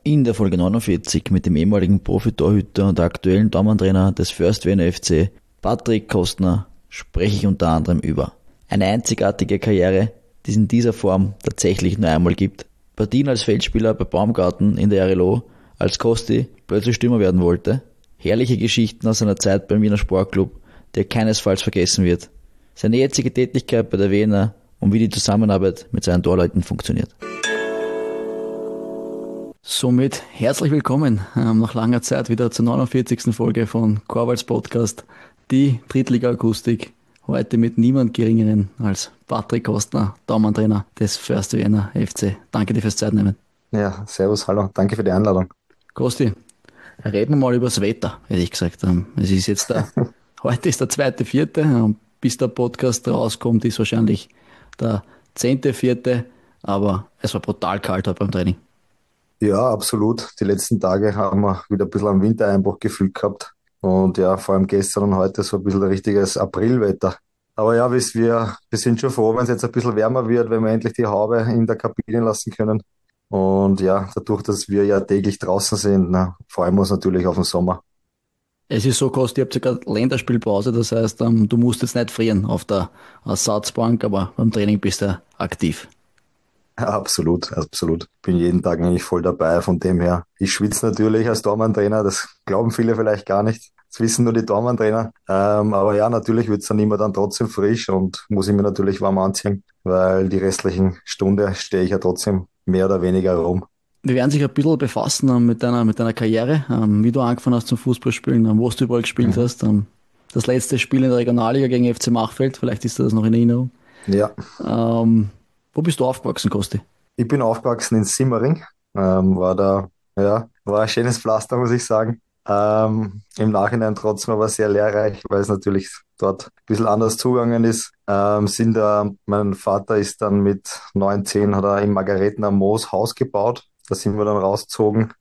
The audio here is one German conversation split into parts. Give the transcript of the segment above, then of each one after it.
In der Folge 49 mit dem ehemaligen Profitorhüter und aktuellen Tormann-Trainer des First Vienna FC, Patrick Kostner, spreche ich unter anderem über eine einzigartige Karriere, die es in dieser Form tatsächlich nur einmal gibt, Partien als Feldspieler bei Baumgarten in der RLO, als Kosti plötzlich Stürmer werden wollte, herrliche Geschichten aus seiner Zeit beim Wiener Sportclub, der keinesfalls vergessen wird, seine jetzige Tätigkeit bei der Vienna und wie die Zusammenarbeit mit seinen Torleuten funktioniert. Somit herzlich willkommen nach langer Zeit wieder zur 49. Folge von Korwals Podcast, die Drittliga-Akustik. Heute mit niemand Geringeren als Patrick Kostner, Tormann-Trainer des First Vienna FC. Danke dir fürs Zeitnehmen. Ja, servus, hallo, danke für die Einladung. Kosti, reden wir mal über das Wetter, hätte ich gesagt. Es ist jetzt heute ist der 2.4., bis der Podcast rauskommt, ist wahrscheinlich der 10.4., aber es war brutal kalt heute beim Training. Ja, absolut. Die letzten Tage haben wir wieder ein bisschen am Wintereinbruch gefühlt gehabt. Und ja, vor allem gestern und heute so ein bisschen ein richtiges Aprilwetter. Aber ja, wir sind schon froh, wenn es jetzt ein bisschen wärmer wird, wenn wir endlich die Haube in der Kabine lassen können. Und ja, dadurch, dass wir ja täglich draußen sind, freuen wir uns natürlich auf den Sommer. Es ist so, Kosti, ihr habt sogar Länderspielpause, das heißt, du musst jetzt nicht frieren auf der Ersatzbank, aber beim Training bist du aktiv. Ja, absolut, absolut. Bin jeden Tag eigentlich voll dabei. Von dem her, ich schwitze natürlich als Tormann-Trainer. Das glauben viele vielleicht gar nicht. Das wissen nur die Tormann-Trainer. Aber ja, natürlich wird's dann immer dann trotzdem frisch und muss ich mir natürlich warm anziehen, weil die restlichen Stunde stehe ich ja trotzdem mehr oder weniger rum. Wir werden sich ein bisschen befassen mit deiner Karriere, wie du angefangen hast zum Fußballspielen, wo du überall gespielt Mhm. hast. Das letzte Spiel in der Regionalliga gegen FC Machfeld, vielleicht ist dir das noch in Erinnerung. Ja, Ähm, Wo bist du aufgewachsen, Kosti? ich bin aufgewachsen in Simmering. War ein schönes Pflaster, muss ich sagen. Im Nachhinein trotzdem aber sehr lehrreich, weil es natürlich dort ein bisschen anders zugegangen ist. Mein Vater ist dann mit 19, hat er in Margareten am Moos Haus gebaut. Da sind wir dann rausgezogen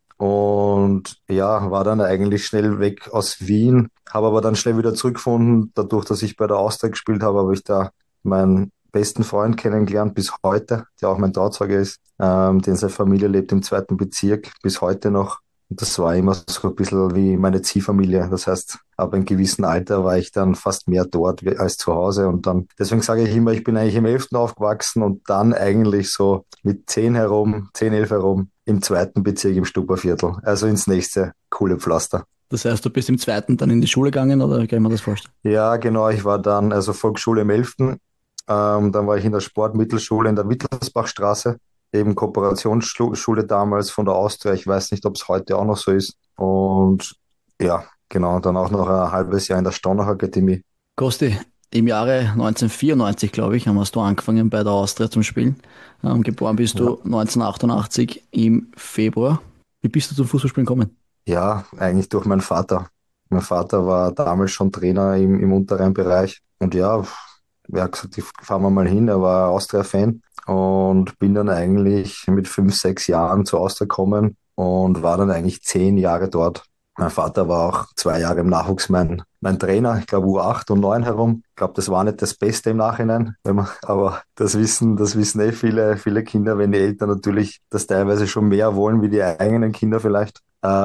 und ja, war dann eigentlich schnell weg aus Wien, habe aber dann schnell wieder zurückgefunden. Dadurch, dass ich bei der Austria gespielt habe, habe ich da meinen besten Freund kennengelernt bis heute, der auch mein Trauzeuge ist, den seine Familie lebt im 2. Bezirk bis heute noch. Und das war immer so ein bisschen wie meine Ziehfamilie. Das heißt, ab einem gewissen Alter war ich dann fast mehr dort als zu Hause. Und dann, deswegen sage ich immer, ich bin eigentlich im 11. aufgewachsen und dann eigentlich so mit 10 herum, 10, 11 herum im 2. Bezirk im Stupperviertel. Also ins nächste coole Pflaster. Das heißt, du bist im zweiten dann in die Schule gegangen, oder wie kann ich mir das vorstellen? Ja, genau. Ich war dann, also Volksschule im 11. Dann war ich in der Sportmittelschule in der Wittelsbachstraße, eben Kooperationsschule damals von der Austria. Ich weiß nicht, ob es heute auch noch so ist. Und ja, genau, dann auch noch ein halbes Jahr in der Staunacher Akademie. Kosti, im Jahre 1994, glaube ich, hast du angefangen bei der Austria zum Spielen. Geboren bist Ja. du 1988 im Februar. Wie bist du zum Fußballspielen gekommen? Ja, eigentlich durch meinen Vater. Mein Vater war damals schon Trainer im unteren Bereich. Und ja, er hat gesagt, fahren wir mal hin. Er war Austria-Fan und bin dann eigentlich mit 5, 6 Jahren zur Austria gekommen und war dann eigentlich 10 Jahre dort. Mein Vater war auch 2 Jahre im Nachwuchs mein Trainer, ich glaube U8 und 9 herum. Ich glaube, das war nicht das Beste im Nachhinein, aber das wissen viele Kinder, wenn die Eltern natürlich das teilweise schon mehr wollen wie die eigenen Kinder vielleicht.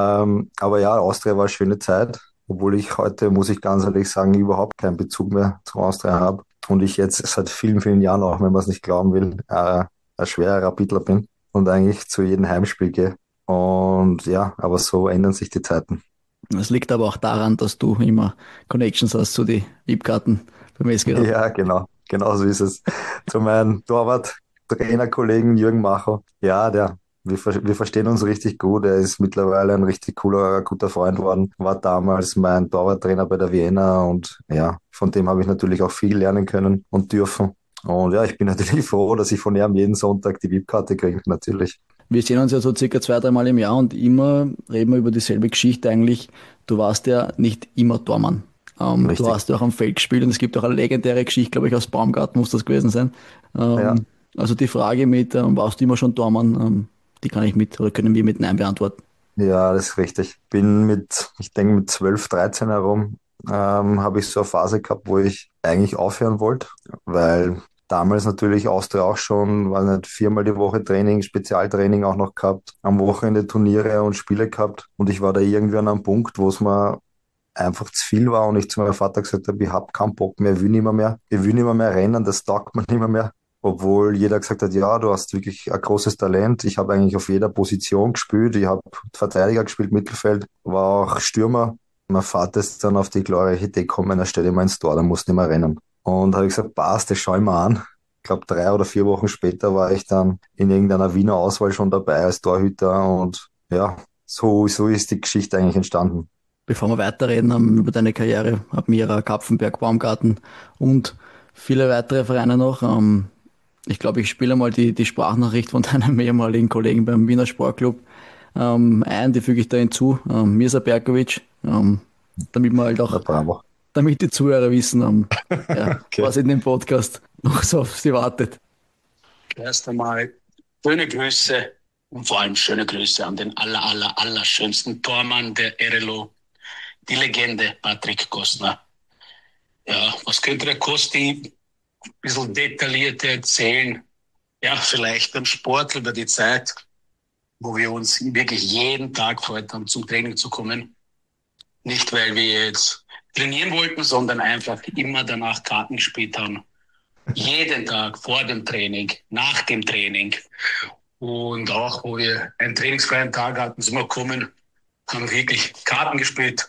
Aber ja, Austria war eine schöne Zeit, obwohl ich heute, muss ich ganz ehrlich sagen, überhaupt keinen Bezug mehr zu Austria habe. Und ich jetzt seit vielen, vielen Jahren auch, wenn man es nicht glauben will, ein schwerer Rapidler bin und eigentlich zu jedem Heimspiel gehe. Und ja, aber so ändern sich die Zeiten. Es liegt aber auch daran, dass du immer Connections hast zu den VIP-Karten beim SG. Ja, genau. Genau so ist es. Zu meinem Torwart, Trainerkollegen Jürgen Macho. Ja, wir verstehen uns richtig gut. Er ist mittlerweile ein richtig cooler, guter Freund geworden. War damals mein Torwarttrainer bei der Vienna und ja, von dem habe ich natürlich auch viel lernen können und dürfen. Und ja, ich bin natürlich froh, dass ich von ihm jeden Sonntag die VIP-Karte kriege, natürlich. Wir sehen uns ja so circa 2, 3 Mal im Jahr und immer reden wir über dieselbe Geschichte eigentlich. Du warst ja nicht immer Tormann. Du Richtig. hast ja auch am Feld gespielt und es gibt auch eine legendäre Geschichte, glaube ich, aus Baumgarten muss das gewesen sein. Ja. Also die Frage mit, warst du immer schon Tormann, die kann ich mit, oder können wir mit Nein beantworten. Ja, das ist richtig. Ich denke mit 12, 13 herum, habe ich so eine Phase gehabt, wo ich eigentlich aufhören wollte, weil damals natürlich Austria auch schon, weiß nicht, 4-mal die Woche Training, Spezialtraining auch noch gehabt, am Wochenende Turniere und Spiele gehabt. Und ich war da irgendwie an einem Punkt, wo es mir einfach zu viel war und ich zu meinem Vater gesagt habe, ich habe keinen Bock mehr, ich will nicht mehr rennen, das taugt mir nicht mehr. Obwohl jeder gesagt hat, ja, du hast wirklich ein großes Talent. Ich habe eigentlich auf jeder Position gespielt. Ich habe Verteidiger gespielt, Mittelfeld, war auch Stürmer. Mein Vater ist dann auf die glorreiche Idee gekommen, er stellt immer ins Tor, dann musst du nicht mehr rennen. Und habe ich gesagt, passt, das schau ich mir an. Ich glaube, 3 oder 4 Wochen später war ich dann in irgendeiner Wiener Auswahl schon dabei als Torhüter und ja, so ist die Geschichte eigentlich entstanden. Bevor wir weiterreden über deine Karriere, Admira, Kapfenberg, Baumgarten und viele weitere Vereine noch. Ich glaube, ich spiele mal die Sprachnachricht von deinem ehemaligen Kollegen beim Wiener Sportclub ein, die füge ich da hinzu, Mirza Berkovic, damit wir halt Na, auch, bravo. damit die Zuhörer wissen, ja, Okay. was in dem Podcast noch so auf sie wartet. Erst einmal schöne Grüße und vor allem schöne Grüße an den allerschönsten Tormann der RLO, die Legende Patrick Kostner. Ja, was könnte der Kosti ein bisschen detaillierter erzählen? Ja, vielleicht beim Sport über die Zeit, wo wir uns wirklich jeden Tag gefreut haben, zum Training zu kommen. Nicht, weil wir jetzt trainieren wollten, sondern einfach immer danach Karten gespielt haben. Jeden Tag vor dem Training, nach dem Training. Und auch, wo wir einen trainingsfreien Tag hatten, sind wir gekommen, haben wirklich Karten gespielt.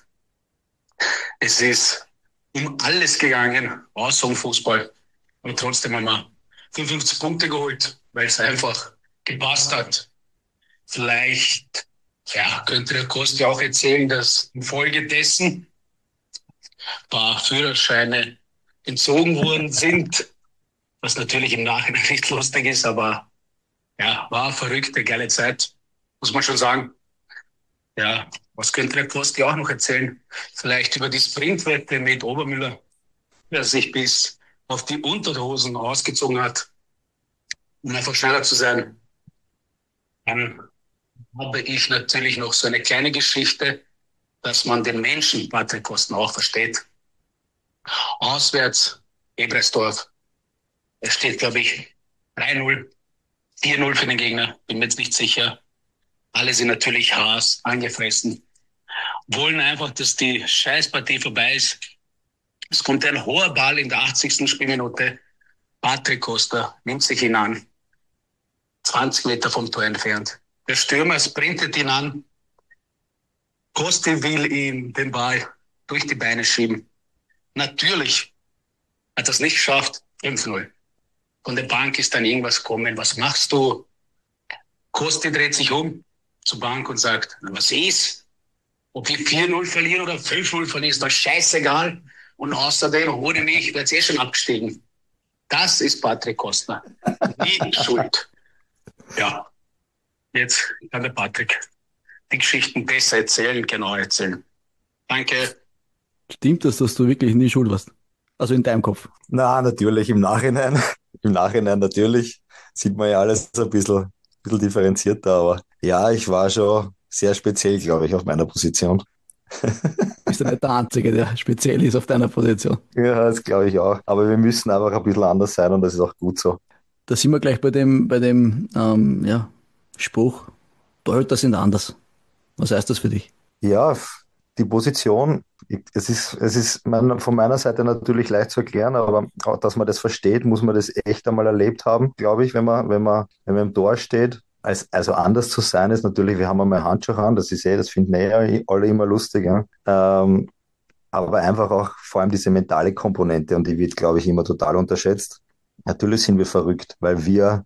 Es ist um alles gegangen, außer um Fußball. Und trotzdem haben wir 55 Punkte geholt, weil es einfach gepasst hat. Vielleicht, ja, könnte der Kosti auch erzählen, dass infolgedessen ein paar Führerscheine entzogen worden sind, was natürlich im Nachhinein nicht lustig ist, aber ja, war eine verrückte, geile Zeit, muss man schon sagen. Ja, was könnte der Kosti auch noch erzählen? Vielleicht über die Sprintwette mit Obermüller, der sich bis auf die Unterhosen ausgezogen hat, um einfach schneller zu sein. Dann habe ich natürlich noch so eine kleine Geschichte, dass man den Menschen Patrick Kostner auch versteht. Auswärts, Ebresdorf. Es steht, glaube ich, 3-0, 4-0 für den Gegner. Bin mir jetzt nicht sicher. Alle sind natürlich Hass, angefressen. Wollen einfach, dass die Scheißpartie vorbei ist. Es kommt ein hoher Ball in der 80. Spielminute. Patrick Kostner nimmt sich ihn an. 20 Meter vom Tor entfernt. Der Stürmer sprintet ihn an. Kosti will ihm den Ball durch die Beine schieben. Natürlich hat er es nicht geschafft. 5-0. Von der Bank ist dann irgendwas gekommen. Was machst du? Kosti dreht sich um zur Bank und sagt, was ist? Ob wir 4-0 verlieren oder 5-0 verlieren, ist doch scheißegal. Und außerdem, ohne mich wäre es schon abgestiegen. Das ist Patrick Kostner. Nie schuld. Ja, jetzt kann der Patrick die Geschichten besser erzählen, genauer erzählen. Danke. Stimmt das, dass du wirklich nie schuld warst? Also in deinem Kopf. Na, natürlich im Nachhinein. Im Nachhinein natürlich sieht man ja alles ein bisschen differenzierter, aber ja, ich war schon sehr speziell, glaube ich, auf meiner Position. Bist du nicht der Einzige, der speziell ist auf deiner Position. Ja, das glaube ich auch. Aber wir müssen einfach ein bisschen anders sein und das ist auch gut so. Da sind wir gleich bei dem ja, Spruch, Torhüter sind anders. Was heißt das für dich? Ja, die Position, von meiner Seite natürlich leicht zu erklären, aber auch, dass man das versteht, muss man das echt einmal erlebt haben, glaube ich, wenn man im Tor steht. Also anders zu sein ist natürlich, wir haben einmal Handschuhe an, das finden ja alle immer lustig, ja. Aber einfach auch vor allem diese mentale Komponente und die wird, glaube ich, immer total unterschätzt. Natürlich sind wir verrückt, weil wir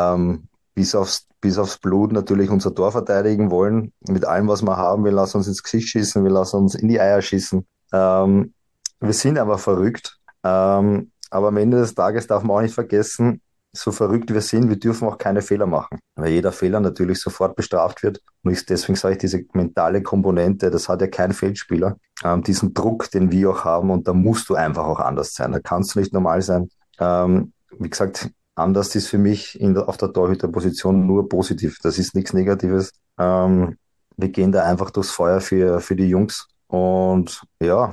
bis aufs Blut natürlich unser Tor verteidigen wollen, mit allem, was wir haben. Wir lassen uns ins Gesicht schießen, wir lassen uns in die Eier schießen. Wir sind einfach verrückt. Aber am Ende des Tages darf man auch nicht vergessen, so verrückt wir sind, wir dürfen auch keine Fehler machen, weil jeder Fehler natürlich sofort bestraft wird. Deswegen sage ich, diese mentale Komponente, das hat ja kein Feldspieler. Diesen Druck, den wir auch haben, und da musst du einfach auch anders sein. Da kannst du nicht normal sein. Wie gesagt, anders ist für mich auf der Torhüterposition nur positiv. Das ist nichts Negatives. Wir gehen da einfach durchs Feuer für die Jungs. Und ja,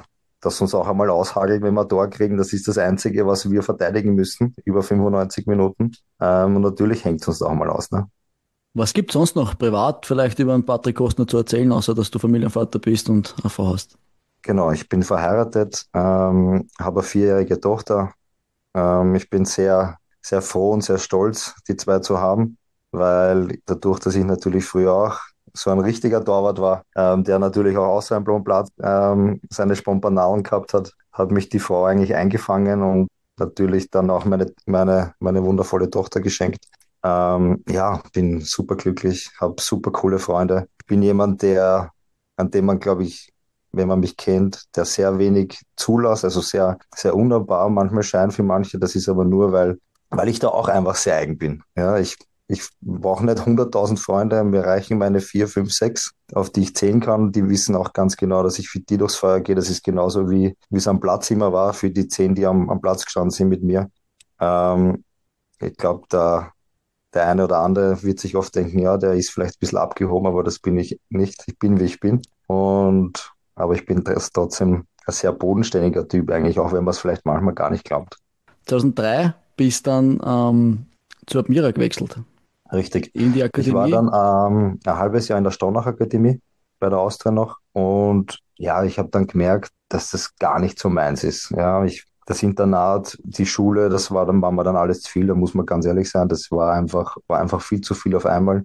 dass uns auch einmal aushagelt, wenn wir ein Tor kriegen. Das ist das Einzige, was wir verteidigen müssen, über 95 Minuten. Und natürlich hängt es uns auch mal aus. Ne? Was gibt sonst noch privat vielleicht über den Patrick Kostner zu erzählen, außer dass du Familienvater bist und eine Frau hast? Genau, ich bin verheiratet, habe eine 4-jährige Tochter. Ich bin sehr, sehr froh und sehr stolz, die zwei zu haben, weil dadurch, dass ich natürlich früher auch so ein richtiger Torwart war, der natürlich auch außer dem Platz seine Spontanalen gehabt hat, hat mich die Frau eigentlich eingefangen und natürlich dann auch meine wundervolle Tochter geschenkt. Ja, bin super glücklich, habe super coole Freunde. Bin jemand, an dem man, glaube ich, wenn man mich kennt, der sehr wenig zulässt, also sehr, sehr unnahbar manchmal scheint für manche. Das ist aber nur, weil ich da auch einfach sehr eigen bin. Ja, ich brauche nicht 100.000 Freunde, mir reichen meine 4, 5, 6, auf die ich zählen kann. Die wissen auch ganz genau, dass ich für die durchs Feuer gehe. Das ist genauso wie es am Platz immer war, für die 10, die am Platz gestanden sind mit mir. Ähm, ich glaube, der eine oder andere wird sich oft denken, ja, der ist vielleicht ein bisschen abgehoben, aber das bin ich nicht. Ich bin, wie ich bin. Aber ich bin trotzdem ein sehr bodenständiger Typ eigentlich, auch wenn man es vielleicht manchmal gar nicht glaubt. 2003 bist dann zu Admira gewechselt, Richtig. in die Ich war Akademie. dann ein halbes Jahr in der Staunach Akademie bei der Austria noch und ja, ich habe dann gemerkt, dass das gar nicht so meins ist. Ja, das Internat, die Schule, war mir dann alles zu viel, da muss man ganz ehrlich sein, das war einfach viel zu viel auf einmal.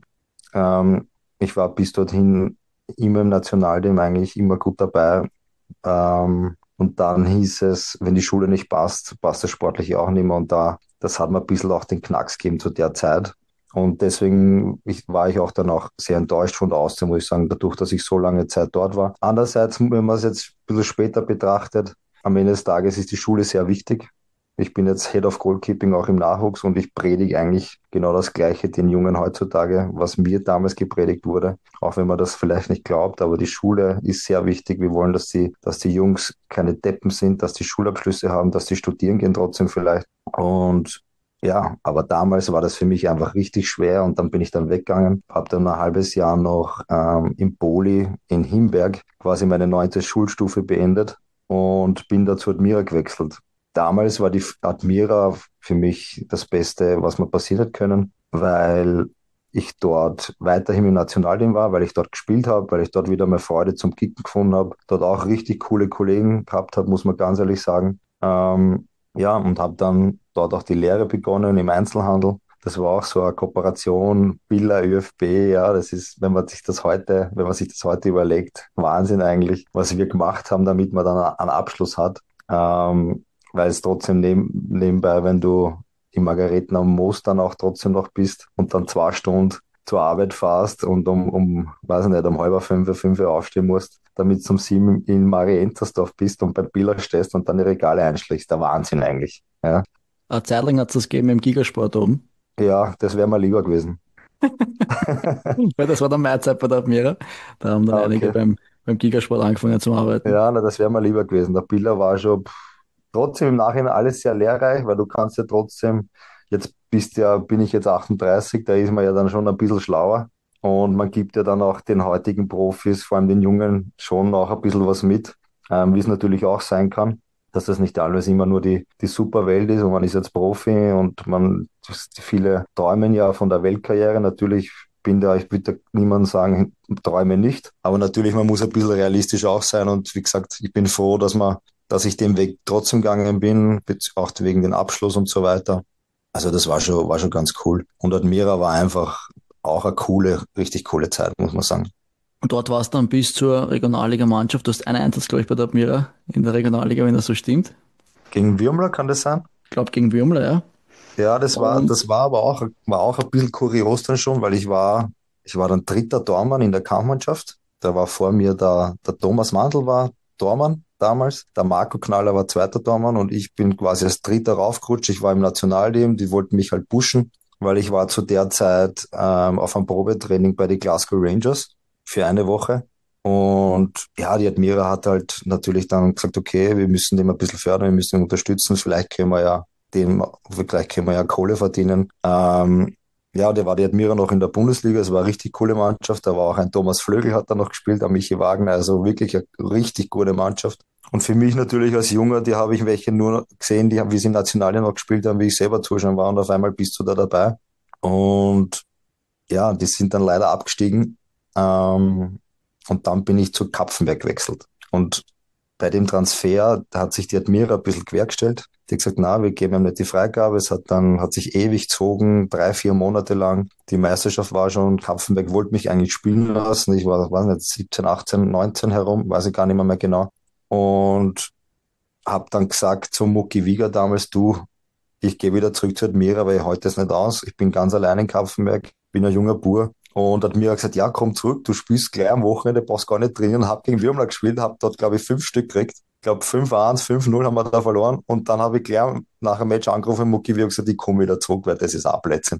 Ich war bis dorthin immer im Nationalteam eigentlich immer gut dabei. Und dann hieß es, wenn die Schule nicht passt, passt das Sportliche auch nicht mehr. Und das hat mir ein bisschen auch den Knacks gegeben zu der Zeit. Und deswegen war ich auch dann auch sehr enttäuscht von der Austria, muss ich sagen, dadurch, dass ich so lange Zeit dort war. Andererseits, wenn man es jetzt ein bisschen später betrachtet, am Ende des Tages ist die Schule sehr wichtig. Ich bin jetzt Head of Goalkeeping auch im Nachwuchs und ich predige eigentlich genau das Gleiche den Jungen heutzutage, was mir damals gepredigt wurde. Auch wenn man das vielleicht nicht glaubt, aber die Schule ist sehr wichtig. Wir wollen, dass die Jungs keine Deppen sind, dass die Schulabschlüsse haben, dass die studieren gehen trotzdem vielleicht. Und ja, aber damals war das für mich einfach richtig schwer und dann bin ich dann weggegangen, habe dann ein halbes Jahr noch im Poli in Himberg quasi meine 9. Schulstufe beendet und bin da zu Admira gewechselt. Damals war die Admira für mich das Beste, was mir passiert hat können, weil ich dort weiterhin im Nationalteam war, weil ich dort gespielt habe, weil ich dort wieder meine Freude zum Kicken gefunden habe, dort auch richtig coole Kollegen gehabt habe, muss man ganz ehrlich sagen. Ja, und habe dann dort auch die Lehre begonnen im Einzelhandel. Das war auch so eine Kooperation, Billa, ÖFB, ja, das ist, wenn man sich das heute überlegt, Wahnsinn eigentlich, was wir gemacht haben, damit man dann einen Abschluss hat. Weil es trotzdem nebenbei, wenn du in Margareten am Moos dann auch trotzdem noch bist und dann 2 Stunden zur Arbeit fährst und weiß ich nicht, um halb 5 Uhr aufstehen musst, damit du um 7 in Marienzersdorf bist und beim Biller stehst und dann die Regale einschlägst. Der Wahnsinn eigentlich. Ja, Eine Zeit lang hat es das gegeben im Gigasport oben. ja, das wäre mir lieber gewesen. Weil das war dann meine Zeit bei der Admira. Da haben dann Ah, einige okay. beim Gigasport angefangen zu arbeiten. Ja, na, das wäre mir lieber gewesen. Der Biller war schon trotzdem im Nachhinein alles sehr lehrreich, weil du kannst ja trotzdem, bin ich jetzt 38, da ist man ja dann schon ein bisschen schlauer. Und man gibt ja dann auch den heutigen Profis, vor allem den Jungen, schon auch ein bisschen was mit, wie es natürlich auch sein kann, dass das nicht alles immer nur die super Welt ist und man ist jetzt Profi und viele träumen ja von der Weltkarriere. Natürlich ich würde niemandem sagen, träume nicht. Aber natürlich, man muss ein bisschen realistisch auch sein und wie gesagt, ich bin froh, dass ich den Weg trotzdem gegangen bin, auch wegen den Abschluss und so weiter. Also das war schon ganz cool. Und Admira war einfach auch eine richtig coole Zeit, muss man sagen. Und dort warst du dann bis zur Regionalliga-Mannschaft. Du hast einen Einsatz, glaube ich, bei der Admira in der Regionalliga, wenn das so stimmt. Gegen Würmler kann das sein? Ich glaube, gegen Würmler, ja. Ja, Und das war aber war auch ein bisschen kurios dann schon, weil ich war dann dritter Tormann in der Kampfmannschaft. Da war vor mir der Thomas Mandl war Tormann damals. Der Marco Knaller war zweiter Tormann und ich bin quasi als dritter raufgerutscht. Ich war im Nationalteam, die wollten mich halt pushen, weil ich war zu der Zeit auf einem Probetraining bei den Glasgow Rangers für eine Woche. Und ja, die Admira hat halt natürlich dann gesagt, okay, wir müssen den ein bisschen fördern, wir müssen ihn unterstützen, vielleicht können wir ja Kohle verdienen. Ja, der war die Admira noch in der Bundesliga, es war eine richtig coole Mannschaft, da war auch ein Thomas Flögel hat da noch gespielt, ein Michi Wagner, also wirklich eine richtig gute Mannschaft. Und für mich natürlich als Junger, die habe ich welche nur gesehen, die haben, wie sie in Nationalien noch gespielt haben, wie ich selber zuschauen war und auf einmal bist du da dabei. Und ja, die sind dann leider abgestiegen. Und dann bin ich zu Kapfenberg gewechselt. Und bei dem Transfer, da hat sich die Admira ein bisschen quergestellt. Die hat gesagt, na, wir geben ihm nicht die Freigabe. Hat sich ewig gezogen, 3, 4 Monate lang. Die Meisterschaft war schon, Kapfenberg wollte mich eigentlich spielen lassen. Ich war, weiß nicht, 17, 18, 19 herum, weiß ich gar nicht mehr genau. Und habe dann gesagt zu Mucki Wieger damals, du, ich gehe wieder zurück zu Admira, weil ich halte das nicht aus. Ich bin ganz allein in Kapfenberg, bin ein junger Bur. Und Admira hat gesagt, ja, komm zurück, du spielst gleich am Wochenende, brauchst gar nicht trainieren. Hab gegen Würmler gespielt, hab dort, glaube ich, 5 Stück gekriegt. Ich glaube, 5-1, 5-0 haben wir da verloren. Und dann habe ich gleich nach dem Match angerufen, Mucki Wieger gesagt, ich komme wieder zurück, weil das ist auch Blödsinn.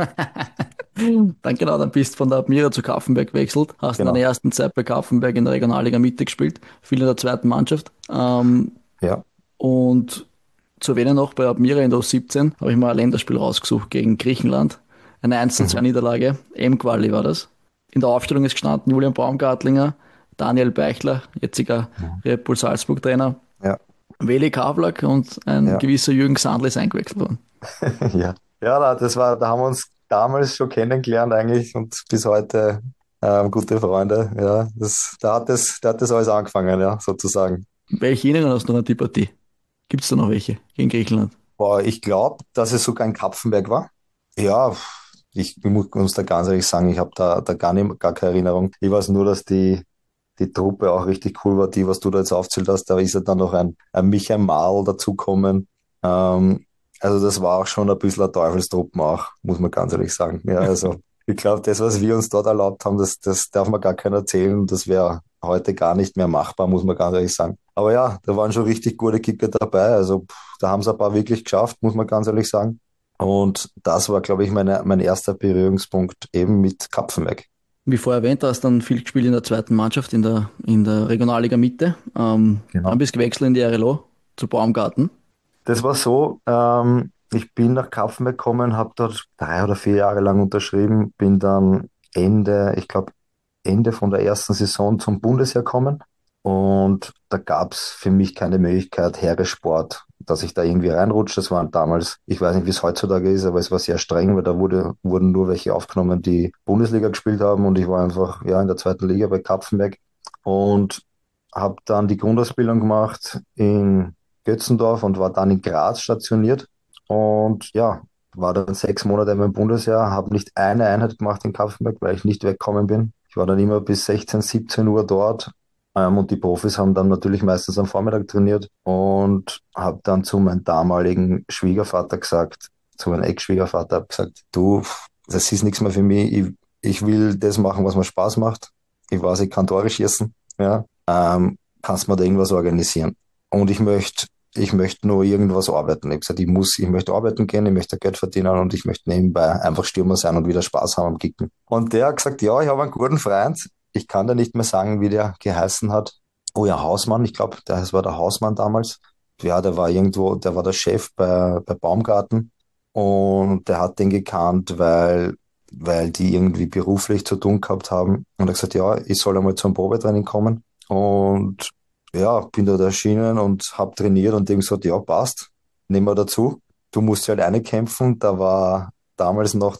Dann genau, dann bist du von der Admira zu Kaffenberg gewechselt, hast in deiner Genau. ersten Zeit bei Kaffenberg in der Regionalliga Mitte gespielt, viel in der zweiten Mannschaft. Ja. Und zu erwähnen noch, bei Admira in der U17 habe ich mal ein Länderspiel rausgesucht gegen Griechenland. Eine 1:2 Mhm. Niederlage, M-Quali war das. In der Aufstellung ist gestanden Julian Baumgartlinger, Daniel Beichler, jetziger Mhm. Red Bull Salzburg Trainer, Ja. Weli Kavlak und ein Ja. gewisser Jürgen Sandl ist eingewechselt worden. Ja. Ja, da haben wir uns damals schon kennengelernt eigentlich und bis heute gute Freunde. Ja, da hat das alles angefangen, ja, sozusagen. Welche Erinnerungen hast du noch an die Partie? Gibt es da noch welche gegen Griechenland? Boah, ich glaube, dass es sogar in Kapfenberg war. Ja, ich muss da ganz ehrlich sagen, ich habe da gar keine Erinnerung. Ich weiß nur, dass die Truppe auch richtig cool war, die, was du da jetzt aufzählt hast. Da ist ja dann noch ein Michael Marl dazukommen. Also das war auch schon ein bisschen eine Teufelstruppe auch, muss man ganz ehrlich sagen. Ja, also ich glaube, das, was wir uns dort erlaubt haben, das darf man gar keiner erzählen. Das wäre heute gar nicht mehr machbar, muss man ganz ehrlich sagen. Aber ja, da waren schon richtig gute Kicker dabei. Also da haben es ein paar wirklich geschafft, muss man ganz ehrlich sagen. Und das war, glaube ich, mein erster Berührungspunkt eben mit Kapfenberg. Wie vorher erwähnt, du hast dann viel gespielt in der zweiten Mannschaft in der Regionalliga Mitte. Dann Genau. bist du gewechselt in die RLO zu Baumgarten. Das war so, ich bin nach Kapfenberg gekommen, habe dort 3 oder 4 Jahre lang unterschrieben, bin dann ich glaube Ende von der ersten Saison zum Bundesheer gekommen und da gab es für mich keine Möglichkeit, Heeresport, dass ich da irgendwie reinrutsche. Das waren damals, ich weiß nicht, wie es heutzutage ist, aber es war sehr streng, weil wurden nur welche aufgenommen, die Bundesliga gespielt haben und ich war einfach ja in der zweiten Liga bei Kapfenberg und habe dann die Grundausbildung gemacht in Götzendorf und war dann in Graz stationiert. Und ja, war dann 6 Monate beim Bundesheer, habe nicht eine Einheit gemacht in Kapfenberg, weil ich nicht weggekommen bin. Ich war dann immer bis 16, 17 Uhr dort. Und die Profis haben dann natürlich meistens am Vormittag trainiert und habe dann zu meinem damaligen Schwiegervater gesagt, zu meinem Ex-Schwiegervater, hab gesagt, du, das ist nichts mehr für mich. Ich will das machen, was mir Spaß macht. Ich weiß, ich kann Tore schießen. Ja. Kannst du mir da irgendwas organisieren? Und ich möchte nur irgendwas arbeiten. Ich habe gesagt, ich möchte arbeiten gehen, ich möchte Geld verdienen und ich möchte nebenbei einfach Stürmer sein und wieder Spaß haben am Kicken. Und der hat gesagt, ja, ich habe einen guten Freund. Ich kann dir nicht mehr sagen, wie der geheißen hat. Oh ja, Hausmann, ich glaube, das war der Hausmann damals. Ja, der war der Chef bei Baumgarten und der hat den gekannt, weil die irgendwie beruflich zu tun gehabt haben. Und er hat gesagt, ja, ich soll einmal zum Probetraining kommen. Und ja, bin dort erschienen und habe trainiert und dem gesagt, ja, passt, nehmen wir dazu. Du musst halt eine kämpfen. Da war damals noch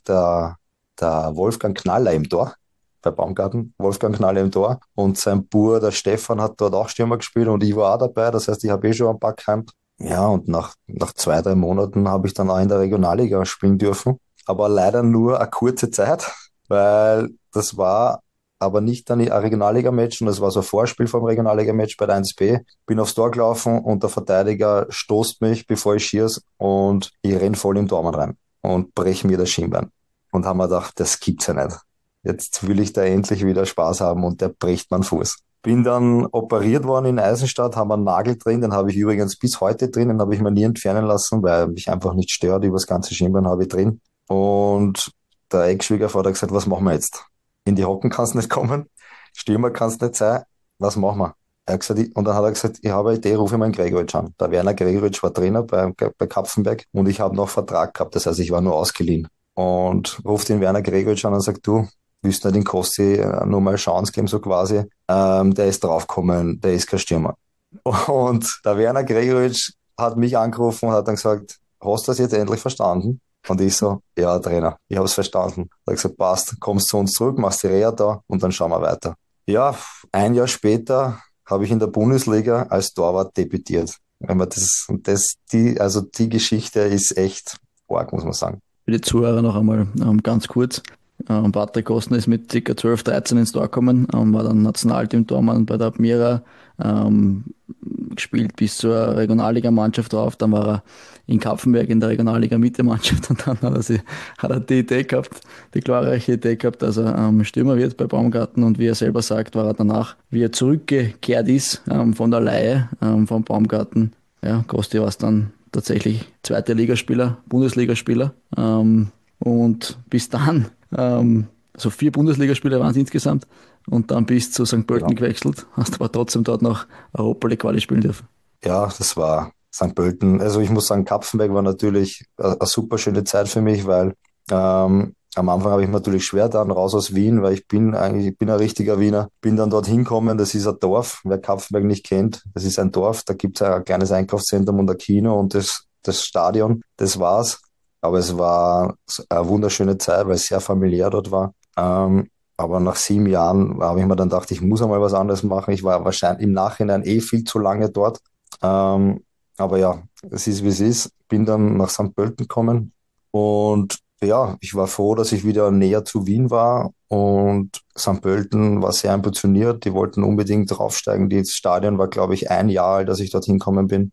der Wolfgang Knaller im Tor, bei Baumgarten. Wolfgang Knaller im Tor. Und sein Bruder, der Stefan, hat dort auch Stürmer gespielt und ich war auch dabei. Das heißt, ich habe eh schon ein paar gekannt. Ja, und nach 2, 3 Monaten habe ich dann auch in der Regionalliga spielen dürfen. Aber leider nur eine kurze Zeit, weil das war aber nicht dann ein Regionalliga-Match und das war so ein Vorspiel vom Regionalliga-Match bei der 1B. Bin aufs Tor gelaufen und der Verteidiger stoßt mich, bevor ich schieße und ich renn voll im Tormann rein und breche mir das Schienbein. Und haben mir gedacht, das gibt's ja nicht. Jetzt will ich da endlich wieder Spaß haben und der bricht meinen Fuß. Bin dann operiert worden in Eisenstadt, haben einen Nagel drin, den habe ich übrigens bis heute drin, den habe ich mir nie entfernen lassen, weil er mich einfach nicht stört, über das ganze Schienbein habe ich drin. Und der Ex-Schwiegervater hat gesagt, was machen wir jetzt? In die Hocken kannst du nicht kommen, Stürmer kannst nicht sein, was machen wir? Er hat gesagt, und dann hat er gesagt, ich habe eine Idee, rufe ich meinen Gregoritsch an. Der Werner Gregoritsch war Trainer bei Kapfenberg und ich habe noch Vertrag gehabt, das heißt, ich war nur ausgeliehen. Und ruft den Werner Gregoritsch an und sagt, du, willst du nicht den Kossi nur mal Chance geben, so quasi. Der ist draufgekommen, der ist kein Stürmer. Und der Werner Gregoritsch hat mich angerufen und hat dann gesagt, hast du das jetzt endlich verstanden? Und ich so, ja, Trainer, ich habe es verstanden. Er hat gesagt, passt, kommst zu uns zurück, machst die Reha da und dann schauen wir weiter. Ja, ein Jahr später habe ich in der Bundesliga als Torwart debütiert. Wenn man also die Geschichte ist echt arg, muss man sagen. Für die Zuhörer noch einmal ganz kurz. Patrick Kostner ist mit ca. 12, 13 ins Tor gekommen, war dann Nationalteam-Tormann bei der Admira, ähm, gespielt bis zur Regionalligamannschaft drauf, dann war er in Kapfenberg in der Regionalliga-Mitte-Mannschaft und dann hat er die Idee gehabt, die glorreiche Idee gehabt, dass er Stürmer wird bei Baumgarten und wie er selber sagt, war er danach, wie er zurückgekehrt ist von der Leihe vom Baumgarten. Ja, Kosti war es dann tatsächlich zweite Ligaspieler, Bundesligaspieler. Und bis dann, so 4 Bundesligaspiele waren es insgesamt. Und dann bis zu St. Pölten Ja, gewechselt, hast aber trotzdem dort noch Europa League Quali spielen dürfen. ja, das war St. Pölten. Also ich muss sagen, Kapfenberg war natürlich eine super schöne Zeit für mich, weil am Anfang habe ich mir natürlich schwer dann raus aus Wien, weil ich bin ein richtiger Wiener. Bin dann dort hinkommen, das ist ein Dorf, wer Kapfenberg nicht kennt, das ist ein Dorf, da gibt es ein kleines Einkaufszentrum und ein Kino und das Stadion, das war's. Aber es war eine wunderschöne Zeit, weil es sehr familiär dort war. Aber nach 7 Jahren habe ich mir dann gedacht, ich muss einmal was anderes machen. Ich war wahrscheinlich im Nachhinein viel zu lange dort. Ähm, aber ja, es ist wie es ist. Bin dann nach St. Pölten gekommen und ja, ich war froh, dass ich wieder näher zu Wien war und St. Pölten war sehr ambitioniert. Die wollten unbedingt draufsteigen. Das Stadion war, glaube ich, ein Jahr alt, als ich dorthin gekommen bin.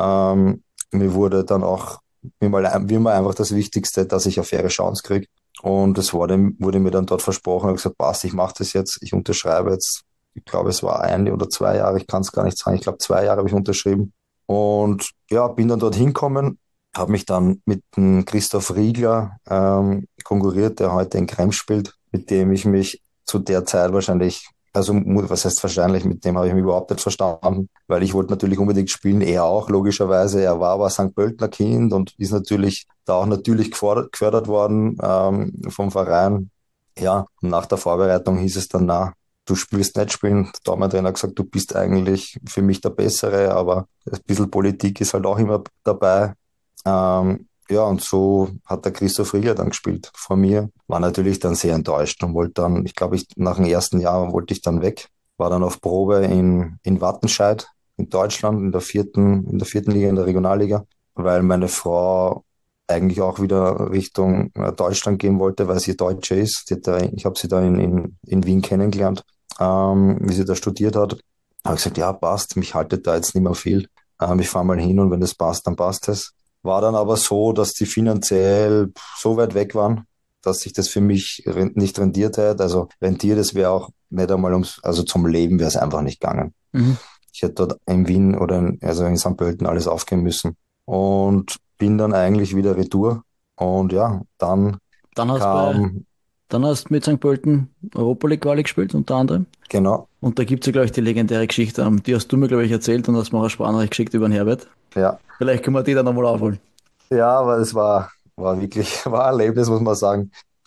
Mir wurde dann auch, wie immer einfach das Wichtigste, dass ich eine faire Chance kriege. Und wurde mir dann dort versprochen. Ich habe gesagt, passt, ich mache das jetzt, ich unterschreibe jetzt. Ich glaube, es war 1 oder 2 Jahre, ich kann es gar nicht sagen. Ich glaube, 2 Jahre habe ich unterschrieben. Und ja, bin dann dort hinkommen, habe mich dann mit dem Christoph Riegler konkurriert, der heute in Krems spielt, mit dem ich mich zu der Zeit wahrscheinlich, also was heißt wahrscheinlich, mit dem habe ich mich überhaupt nicht verstanden, weil ich wollte natürlich unbedingt spielen, er auch logischerweise. Er war aber St. Pöltener Kind und ist natürlich da auch natürlich gefördert worden vom Verein. Ja, und nach der Vorbereitung hieß es dann, na, du spielst nicht spielen. Der Torwarttrainer hat gesagt, du bist eigentlich für mich der Bessere, aber ein bisschen Politik ist halt auch immer dabei. Ja, und so hat der Christoph Riegler dann gespielt vor mir. War natürlich dann sehr enttäuscht und wollte dann, ich glaube, nach dem ersten Jahr wollte ich dann weg. War dann auf Probe in Wattenscheid in Deutschland, in der vierten Liga, in der Regionalliga, weil meine Frau eigentlich auch wieder Richtung Deutschland gehen wollte, weil sie Deutsche ist. Ich habe sie da in Wien kennengelernt, wie sie da studiert hat. Habe gesagt, ja, passt, mich haltet da jetzt nicht mehr viel. Ich fahre mal hin und wenn das passt, dann passt es. War dann aber so, dass die finanziell so weit weg waren, dass sich das für mich nicht rentiert hätte. Also rentiert, es wäre auch nicht einmal also zum Leben wäre es einfach nicht gegangen. Mhm. Ich hätte dort in Wien also in St. Pölten alles aufgeben müssen. Und bin dann eigentlich wieder retour. Und ja, dann Dann hast bei, kam, dann hast mit St. Pölten Europa League Quali gespielt, unter anderem. genau, Und da gibt es ja, glaube ich, die legendäre Geschichte, die hast du mir, glaube ich, erzählt und hast mir auch eine Sprachnachricht geschickt über den Herbert. ja, Vielleicht können wir die dann nochmal aufholen. ja, aber es war wirklich, war ein Erlebnis, muss man sagen.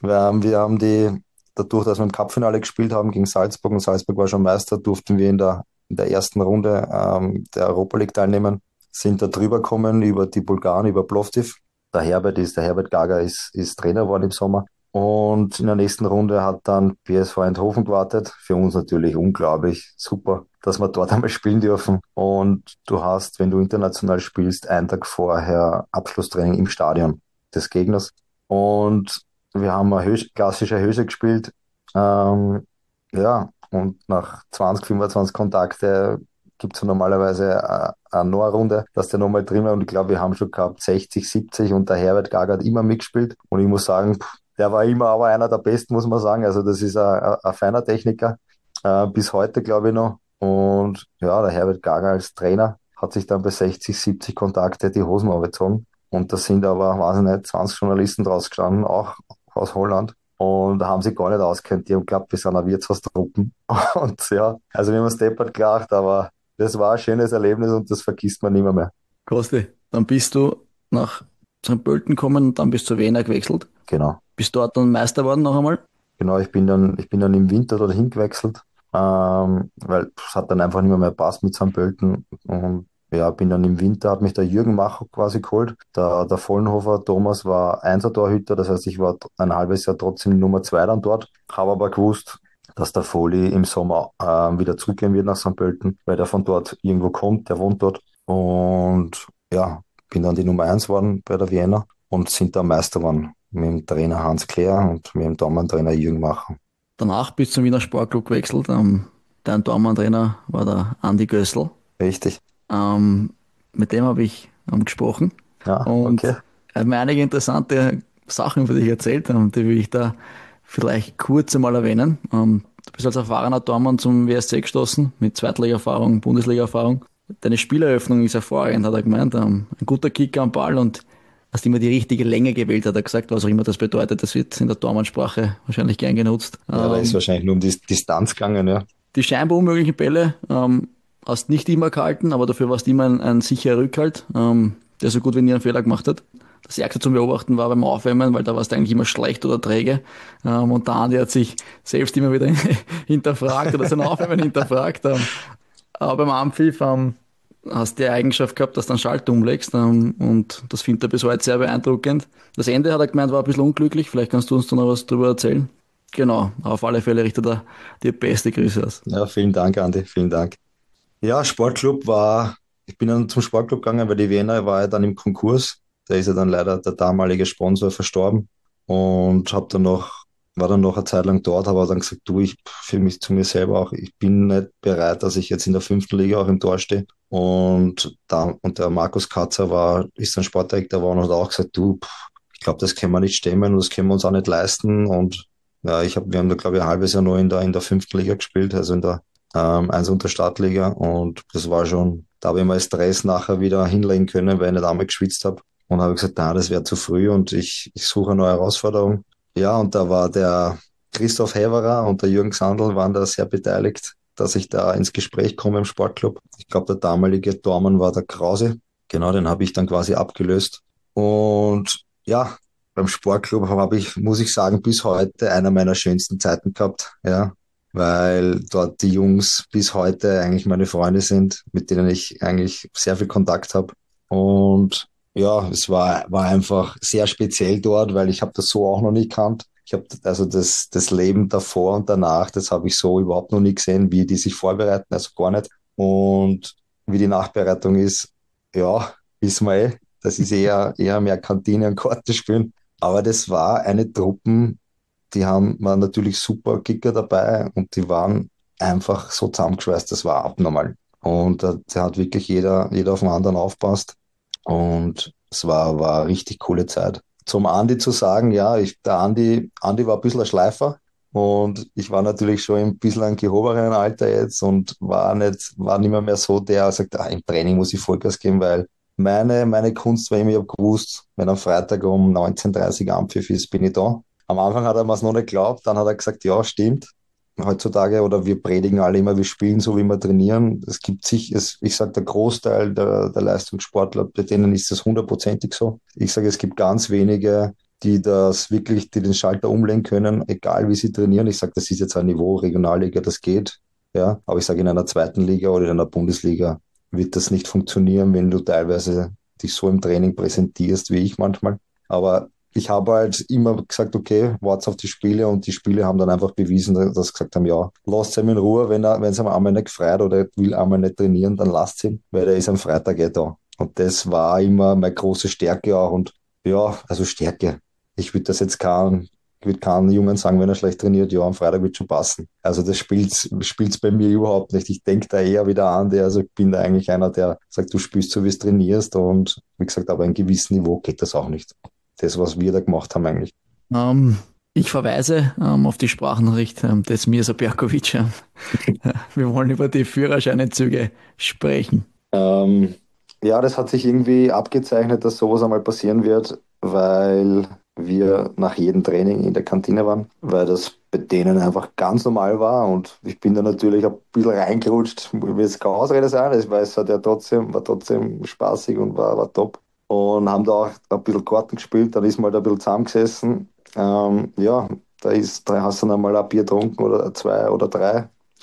Dadurch, dass wir im Cupfinale gespielt haben gegen Salzburg und Salzburg war schon Meister, durften wir in der ersten Runde der Europa League teilnehmen, sind da drüber gekommen über die Bulgaren, über Plovdiv. Der Herbert Gaga ist Trainer geworden im Sommer. Und in der nächsten Runde hat dann PSV Eindhoven gewartet. Für uns natürlich unglaublich super, dass wir dort einmal spielen dürfen. Und du hast, wenn du international spielst, einen Tag vorher Abschlusstraining im Stadion des Gegners. Und wir haben eine klassische Höse gespielt. Ja, und nach 20, 25 Kontakte gibt es normalerweise noch eine Runde, dass der nochmal drin war. Und ich glaube, wir haben schon gehabt 60, 70 und der Herbert Gaga hat immer mitgespielt. Und ich muss sagen, der war immer aber einer der Besten, muss man sagen. Also das ist ein feiner Techniker, bis heute, glaube ich noch. Und ja, der Herbert Gaga als Trainer hat sich dann bei 60, 70 Kontakte die Hosen aufgezogen. Und da sind aber, weiß ich nicht, 20 Journalisten draus gestanden, auch aus Holland. Und da haben sie gar nicht auskennt. Die haben geglaubt, wir sind eine Wirtshaustruppen. Und ja, also wir haben uns deppert gelacht, aber das war ein schönes Erlebnis und das vergisst man nimmer mehr. Kosti, dann bist du nach St. Pölten gekommen und dann bist du zu Wiener gewechselt. Genau. Bist dort dann Meister geworden noch einmal? Genau, ich bin dann im Winter dorthin gewechselt. weil es hat dann einfach nicht mehr gepasst mit St. Pölten. Und ja, bin dann im Winter, hat mich der Jürgen Macho quasi geholt. Der Vollenhofer Thomas war Einser-Torhüter, das heißt, ich war ein halbes Jahr trotzdem Nummer 2 dann dort. Habe aber gewusst, dass der Foley im Sommer wieder zurückgehen wird nach St. Pölten, weil der von dort irgendwo kommt, der wohnt dort. Und ja, bin dann die Nummer 1 geworden bei der Vienna und sind dann Meister geworden mit dem Trainer Hans Klähr und mit dem Tormann-Trainer Jürgen Macho. Danach bist du zum Wiener Sportclub gewechselt. Dein Tormann-Trainer war der Andi Gößl. Richtig? Mit dem habe ich gesprochen Ja, okay. und er hat mir einige interessante Sachen über dich erzählt, die will ich da vielleicht kurz einmal erwähnen. Du bist als erfahrener Tormann zum WSC gestoßen, mit Zweitliga-Erfahrung, Bundesliga-Erfahrung. Deine Spieleröffnung ist hervorragend, hat er gemeint. Ein guter Kicker am Ball und hast immer die richtige Länge gewählt, hat er gesagt, was auch immer das bedeutet. Das wird in der Tormannsprache wahrscheinlich gern genutzt. Ja, da ist wahrscheinlich nur um die Distanz gegangen, ja. Die scheinbar unmöglichen Bälle hast nicht immer gehalten, aber dafür warst du immer ein sicherer Rückhalt, der so gut wie nie einen Fehler gemacht hat. Das Ärgste zum Beobachten war beim Aufwärmen, weil da warst du eigentlich immer schlecht oder träge. Und der Andi hat sich selbst immer wieder hinterfragt oder sein Aufwärmen hinterfragt. Aber beim Anpfiff hast du die Eigenschaft gehabt, dass du einen Schalter umlegst und das findet er bis heute sehr beeindruckend. Das Ende, hat er gemeint, war ein bisschen unglücklich. Vielleicht kannst du uns da noch was drüber erzählen. Genau, auf alle Fälle richtet er dir beste Grüße aus. Ja, vielen Dank, Andi, vielen Dank. Ja, ich bin dann zum Sportclub gegangen, weil die Vienna war ja dann im Konkurs. Da ist ja dann leider der damalige Sponsor verstorben und war dann noch eine Zeit lang dort, habe aber dann gesagt, du, ich für mich zu mir selber auch, ich bin nicht bereit, dass ich jetzt in der 5. Liga auch im Tor stehe. Und der Markus Katzer ist ein Sportdirektor geworden und hat auch gesagt, du, ich glaube, das können wir nicht stemmen und das können wir uns auch nicht leisten. Und ja, wir haben da, glaube ich, ein halbes Jahr nur in der 5. Liga gespielt, also in der 1 unter Startliga. Und das war schon, da habe ich mal Stress nachher wieder hinlegen können, weil ich nicht einmal geschwitzt habe. Und habe gesagt, na, das wäre zu früh und ich suche eine neue Herausforderung. Ja, und da war der Christoph Heverer und der Jürgen Sandl waren da sehr beteiligt, dass ich da ins Gespräch komme im Sportclub. Ich glaube, der damalige Tormann war der Krause. Genau, den habe ich dann quasi abgelöst. Und ja, beim Sportclub muss ich sagen, bis heute einer meiner schönsten Zeiten gehabt. Ja, weil dort die Jungs bis heute eigentlich meine Freunde sind, mit denen ich eigentlich sehr viel Kontakt habe. Und ja, war einfach sehr speziell dort, weil ich habe das so auch noch nie gekannt. Ich habe also das Leben davor und danach, das habe ich so überhaupt noch nie gesehen, wie die sich vorbereiten, also gar nicht. Und wie die Nachbereitung ist, ja, wissen wir eh, das ist eher mehr Kantine und Karten spielen. Aber das war eine Truppen, waren natürlich super Kicker dabei und die waren einfach so zusammengeschweißt, das war abnormal. Und da hat wirklich jeder auf den anderen aufpasst. Und war eine richtig coole Zeit. Zum Andi zu sagen, ja, der Andi war ein bisschen ein Schleifer und ich war natürlich schon ein bisschen ein gehobenen Alter jetzt und war nicht mehr so der sagt, im Training muss ich Vollgas geben, weil meine Kunst war immer, ich habe gewusst, wenn am Freitag um 19:30 Uhr Anpfiff ist, bin ich da. Am Anfang hat er mir es noch nicht geglaubt, dann hat er gesagt, ja, stimmt. Heutzutage, oder wir predigen alle immer, wir spielen so, wie wir trainieren. Ich sage, der Großteil der Leistungssportler, bei denen ist das 100%ig so. Ich sage, es gibt ganz wenige, die den Schalter umlegen können, egal wie sie trainieren. Ich sage, das ist jetzt ein Niveau, Regionalliga, das geht. Ja, aber ich sage, in einer 2. Liga oder in einer Bundesliga wird das nicht funktionieren, wenn du teilweise dich so im Training präsentierst, wie ich manchmal. Aber ich habe halt immer gesagt, okay, wart's auf die Spiele und die Spiele haben dann einfach bewiesen, dass sie gesagt haben, ja, lasst ihn in Ruhe, wenn es am einmal nicht gefreut oder er will einmal nicht trainieren, dann lasst ihn, weil er ist am Freitag eh da. Und das war immer meine große Stärke auch und ja, also Stärke. Ich würde das jetzt ich würde keinen Jungen sagen, wenn er schlecht trainiert, ja, am Freitag wird schon passen. Also das spielt's bei mir überhaupt nicht. Ich denke da eher wieder an, also ich bin da eigentlich einer, der sagt, du spielst so, wie es trainierst und wie gesagt, aber ein gewissen Niveau geht das auch nicht. Das, was wir da gemacht haben eigentlich. Ich verweise auf die Sprachnachricht des Mirza Berkovic. Wir wollen über die Führerscheinentzüge sprechen. Ja, das hat sich irgendwie abgezeichnet, dass sowas einmal passieren wird, weil wir nach jedem Training in der Kantine waren, weil das bei denen einfach ganz normal war und ich bin da natürlich ein bisschen reingerutscht, will jetzt keine Ausrede sein, weil es war trotzdem spaßig und war top. Und haben da auch ein bisschen Karten gespielt, dann ist mal halt ein bisschen zusammengesessen. Ja, da hast du dann einmal ein Bier getrunken oder zwei oder drei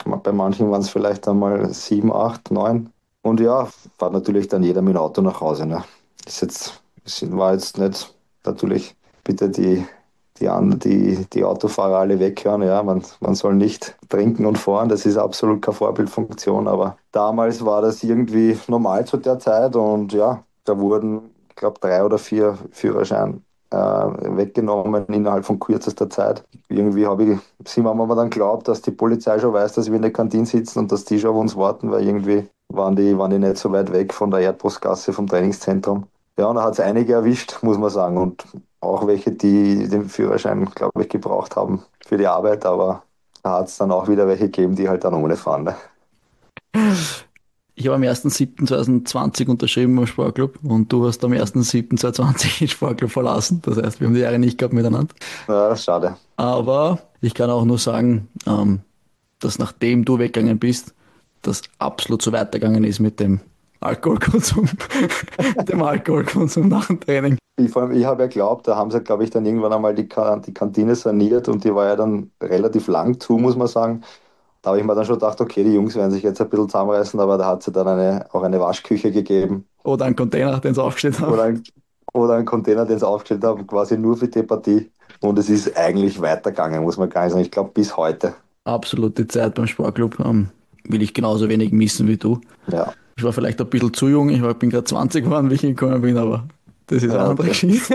Bei manchen waren es vielleicht einmal 7, 8, 9. Und ja, fährt natürlich dann jeder mit dem Auto nach Hause. Ne? War jetzt nicht natürlich bitte die Autofahrer alle weghören. Ja, man soll nicht trinken und fahren, das ist absolut keine Vorbildfunktion. Aber damals war das irgendwie normal zu der Zeit und ja, da wurden, ich glaube, 3 oder 4 Führerscheine weggenommen innerhalb von kürzester Zeit. Irgendwie haben wir dann glaubt, dass die Polizei schon weiß, dass wir in der Kantine sitzen und dass die schon auf uns warten, weil irgendwie waren die nicht so weit weg von der Erdbrustgasse vom Trainingszentrum. Ja, und da hat es einige erwischt, muss man sagen. Und auch welche, die den Führerschein, glaube ich, gebraucht haben für die Arbeit, aber da hat es dann auch wieder welche gegeben, die halt dann ohne fahren. Ne? Ich habe am 1.7.2020 unterschrieben beim Sportclub und du hast am 1.7.2020 den Sportclub verlassen. Das heißt, wir haben die Jahre nicht gehabt miteinander. Ja, schade. Aber ich kann auch nur sagen, dass nachdem du weggegangen bist, das absolut so weitergegangen ist mit dem Alkoholkonsum, dem Alkoholkonsum nach dem Training. Vor allem, ich habe ja geglaubt, da haben sie, glaube ich, dann irgendwann einmal die Kantine saniert und die war ja dann relativ lang zu, muss man sagen. Da habe ich mir dann schon gedacht, okay, die Jungs werden sich jetzt ein bisschen zusammenreißen, aber da hat es ja dann auch eine Waschküche gegeben Oder ein Container, den sie aufgestellt haben. oder oder ein Container, den sie aufgestellt haben, quasi nur für die Partie. Und es ist eigentlich weitergegangen, muss man gar nicht sagen. Ich glaube, bis heute. Absolut die Zeit beim Sportclub will ich genauso wenig missen wie du. Ja, Ich war vielleicht ein bisschen zu jung, bin gerade 20 geworden, wie ich hingekommen bin, aber das ist eine ja, andere okay. Geschichte.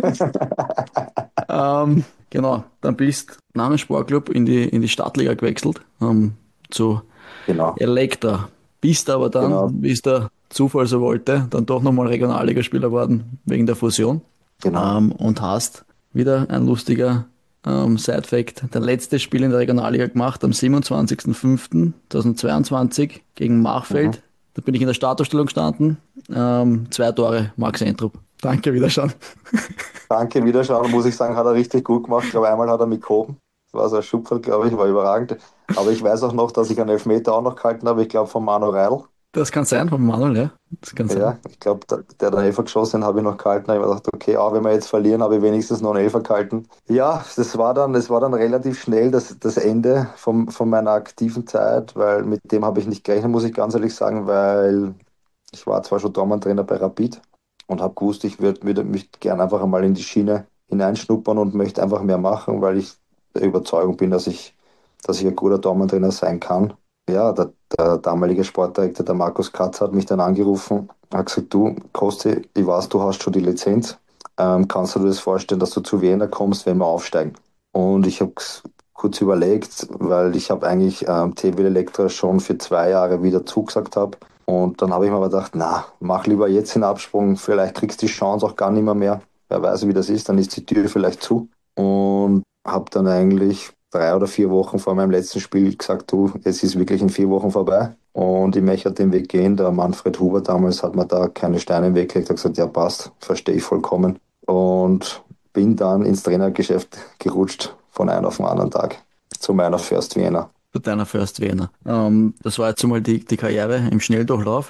Genau, dann bist nach dem Sportclub in die Stadtliga gewechselt, zu Genau, Elektra. Bist aber genau, dann, wie es der Zufall so wollte, dann doch nochmal Regionalligaspieler geworden, wegen der Fusion. genau. Und hast wieder ein lustiger Side-Fact, dein letztes Spiel in der Regionalliga gemacht am 27.05.2022 gegen Mhm. Machfeld. Da bin ich in der Startaufstellung gestanden. 2 Tore, Max Entrup. Danke, Wiederschauen. Danke, Wiederschauen, muss ich sagen, hat er richtig gut gemacht. Ich glaube, einmal hat er mich gehoben. Das war so ein Schupfer, glaube ich, war überragend. Aber ich weiß auch noch, dass ich einen Elfmeter auch noch gehalten habe, ich glaube, von Manu Reil. Das kann sein, von Manuel, ja. Das kann sein. Ja, ich glaube, der hat einen Elfer geschossen, habe ich noch gehalten. Da habe ich mir gedacht, okay, auch wenn wir jetzt verlieren, habe ich wenigstens noch einen Elfer gehalten. Ja, das war dann relativ schnell das Ende von meiner aktiven Zeit, weil mit dem habe ich nicht gerechnet, muss ich ganz ehrlich sagen, weil ich war zwar schon Tormann-Trainer bei Rapid und habe gewusst, würde mich gerne einfach einmal in die Schiene hineinschnuppern und möchte einfach mehr machen, weil ich der Überzeugung bin, dass ich ein guter Tormann-Trainer sein kann. Ja, der damalige Sportdirektor, der Markus Katz, hat mich dann angerufen, hat gesagt, du, Kosti, ich weiß, du hast schon die Lizenz. Kannst du dir das vorstellen, dass du zu Wiener kommst, wenn wir aufsteigen? Und ich habe kurz überlegt, weil ich habe eigentlich TWL Elektra schon für 2 Jahre wieder zugesagt habe. Und dann habe ich mir aber gedacht, na, mach lieber jetzt den Absprung, vielleicht kriegst du die Chance auch gar nicht mehr. Wer weiß, wie das ist, dann ist die Tür vielleicht zu. Und habe dann eigentlich 3 oder 4 Wochen vor meinem letzten Spiel gesagt, du, es ist wirklich in 4 Wochen vorbei und ich möchte den Weg gehen. Der Manfred Huber damals hat mir da keine Steine im Weg gelegt, hat gesagt, ja passt, verstehe ich vollkommen. Und bin dann ins Trainergeschäft gerutscht von einem auf den anderen Tag zu meiner First Vienna. Zu deiner First Vienna. Das war jetzt einmal die Karriere im Schnelldurchlauf.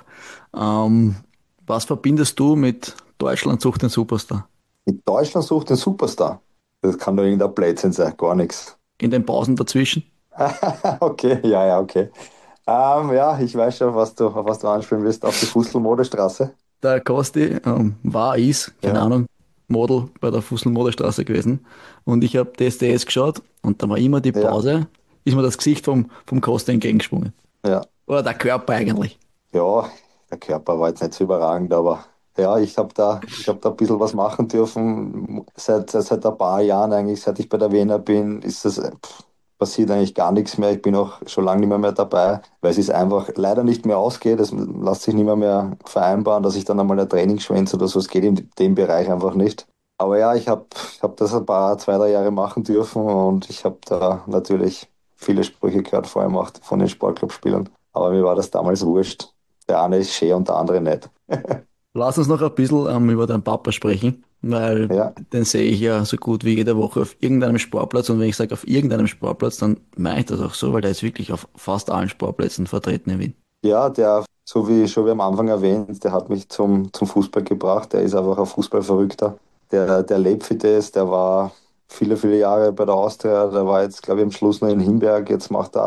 Was verbindest du mit Deutschland sucht den Superstar? Mit Deutschland sucht den Superstar. Das kann doch irgendein Blödsinn sein, gar nichts. In den Pausen dazwischen? Okay, ja, ja, okay. Ja, ich weiß schon, auf was du anspielen willst, auf die Fusselmodestraße. Der Kosti ist, keine Ja, Ahnung, Model bei der Fusselmodestraße gewesen. Und ich habe DSDS geschaut und da war immer die ja, Pause, ist mir das Gesicht vom Kosti entgegengesprungen. ja. Oder der Körper eigentlich. Ja, der Körper war jetzt nicht so überragend, aber ja, ich hab da ein bisschen was machen dürfen. Seit ein paar Jahren eigentlich, seit ich bei der Wiener bin, passiert eigentlich gar nichts mehr. Ich bin auch schon lange nicht mehr dabei, weil es ist einfach leider nicht mehr ausgeht. Es lässt sich nicht mehr vereinbaren, dass ich dann einmal ein Training schwänze oder so. Es geht in dem Bereich einfach nicht. Aber ja, ich hab das 2, 3 Jahre machen dürfen und ich habe da natürlich viele Sprüche gehört, vor allem auch von den Sportclubspielern. Aber mir war das damals wurscht. Der eine ist schön und der andere nicht. Lass uns noch ein bisschen über deinen Papa sprechen, weil Ja, den sehe ich ja so gut wie jede Woche auf irgendeinem Sportplatz. Und wenn ich sage auf irgendeinem Sportplatz, dann meine ich das auch so, weil der ist wirklich auf fast allen Sportplätzen vertreten in Wien. ja, so wie am Anfang erwähnt, der hat mich zum Fußball gebracht. Der ist einfach ein Fußballverrückter. Der lebt für das. Der war viele, viele Jahre bei der Austria. Der war jetzt, glaube ich, am Schluss noch in Himberg. Jetzt macht er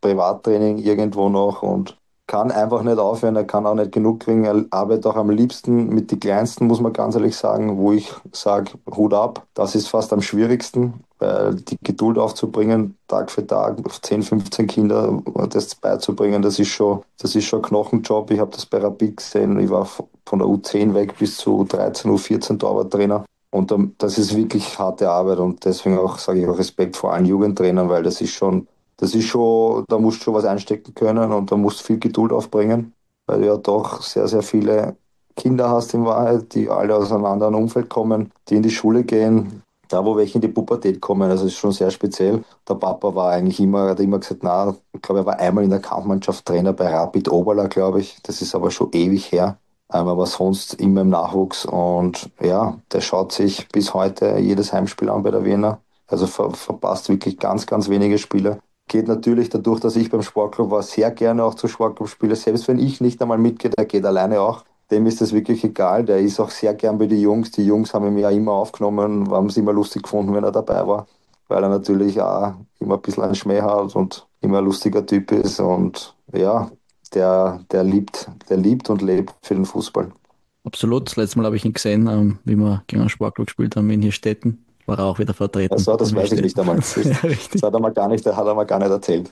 Privattraining irgendwo noch und kann einfach nicht aufhören, er kann auch nicht genug kriegen. Er arbeitet auch am liebsten mit den Kleinsten, muss man ganz ehrlich sagen, wo ich sage, Hut ab. Das ist fast am schwierigsten, weil die Geduld aufzubringen, Tag für Tag, 10, 15 Kinder das beizubringen, das ist schon ein Knochenjob. Ich habe das bei Rapid gesehen, ich war von der U10 weg bis zu U13, U14 Torwarttrainer. Und das ist wirklich harte Arbeit und deswegen auch sage ich auch Respekt vor allen Jugendtrainern, weil das ist schon, da musst du schon was einstecken können und da musst du viel Geduld aufbringen, weil du ja doch sehr, sehr viele Kinder hast in Wahrheit, die alle aus einem anderen Umfeld kommen, die in die Schule gehen, da wo welche in die Pubertät kommen. Also es ist schon sehr speziell. Der Papa war eigentlich immer, hat immer gesagt, na, ich glaube, er war einmal in der Kampfmannschaft Trainer bei Rapid Oberla, glaube ich. Das ist aber schon ewig her. Aber sonst immer im Nachwuchs und ja, der schaut sich bis heute jedes Heimspiel an bei der Wiener. Also verpasst wirklich ganz, ganz wenige Spiele. Geht natürlich dadurch, dass ich beim Sportclub war, sehr gerne auch zu Sportclub-Spiele. Selbst wenn ich nicht einmal mitgehe, der geht alleine auch. Dem ist das wirklich egal. Der ist auch sehr gern bei den Jungs. Die Jungs haben ihn ja immer aufgenommen, haben es immer lustig gefunden, wenn er dabei war. Weil er natürlich auch immer ein bisschen einen Schmäh hat und immer ein lustiger Typ ist. Und ja, der liebt und lebt für den Fußball. Absolut. Das letzte Mal habe ich ihn gesehen, wie wir gegen einen Sportclub gespielt haben in Hirstetten. War er auch wieder vertreten. Also, das am weiß ich Hirstetten. nicht einmal. Ja, richtig. Das hat er mir gar nicht erzählt.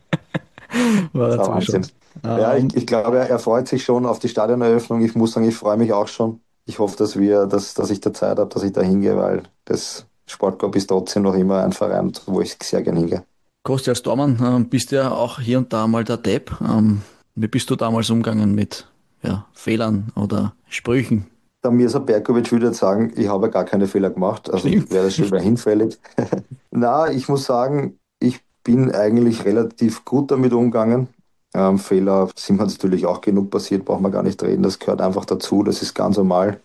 War Das er ist ein Wahnsinn. zuschauen. Ja, ich glaube, er freut sich schon auf die Stadioneröffnung. Ich muss sagen, ich freue mich auch schon. Ich hoffe, dass ich da Zeit habe, dass ich da hingehe, weil das Sportclub ist trotzdem noch immer ein Verein, wo ich sehr gern hingehe. Kosti, als Tormann bist du ja auch hier und da mal der Depp. Wie bist du damals umgegangen mit Fehlern oder Sprüchen? Der Mirza Berkovic würde jetzt sagen, ich habe gar keine Fehler gemacht, also Stimmt. wäre das schon wieder hinfällig. Na, ich muss sagen, ich bin eigentlich relativ gut damit umgegangen. Fehler sind mir natürlich auch genug passiert, braucht man gar nicht reden, das gehört einfach dazu, das ist ganz normal.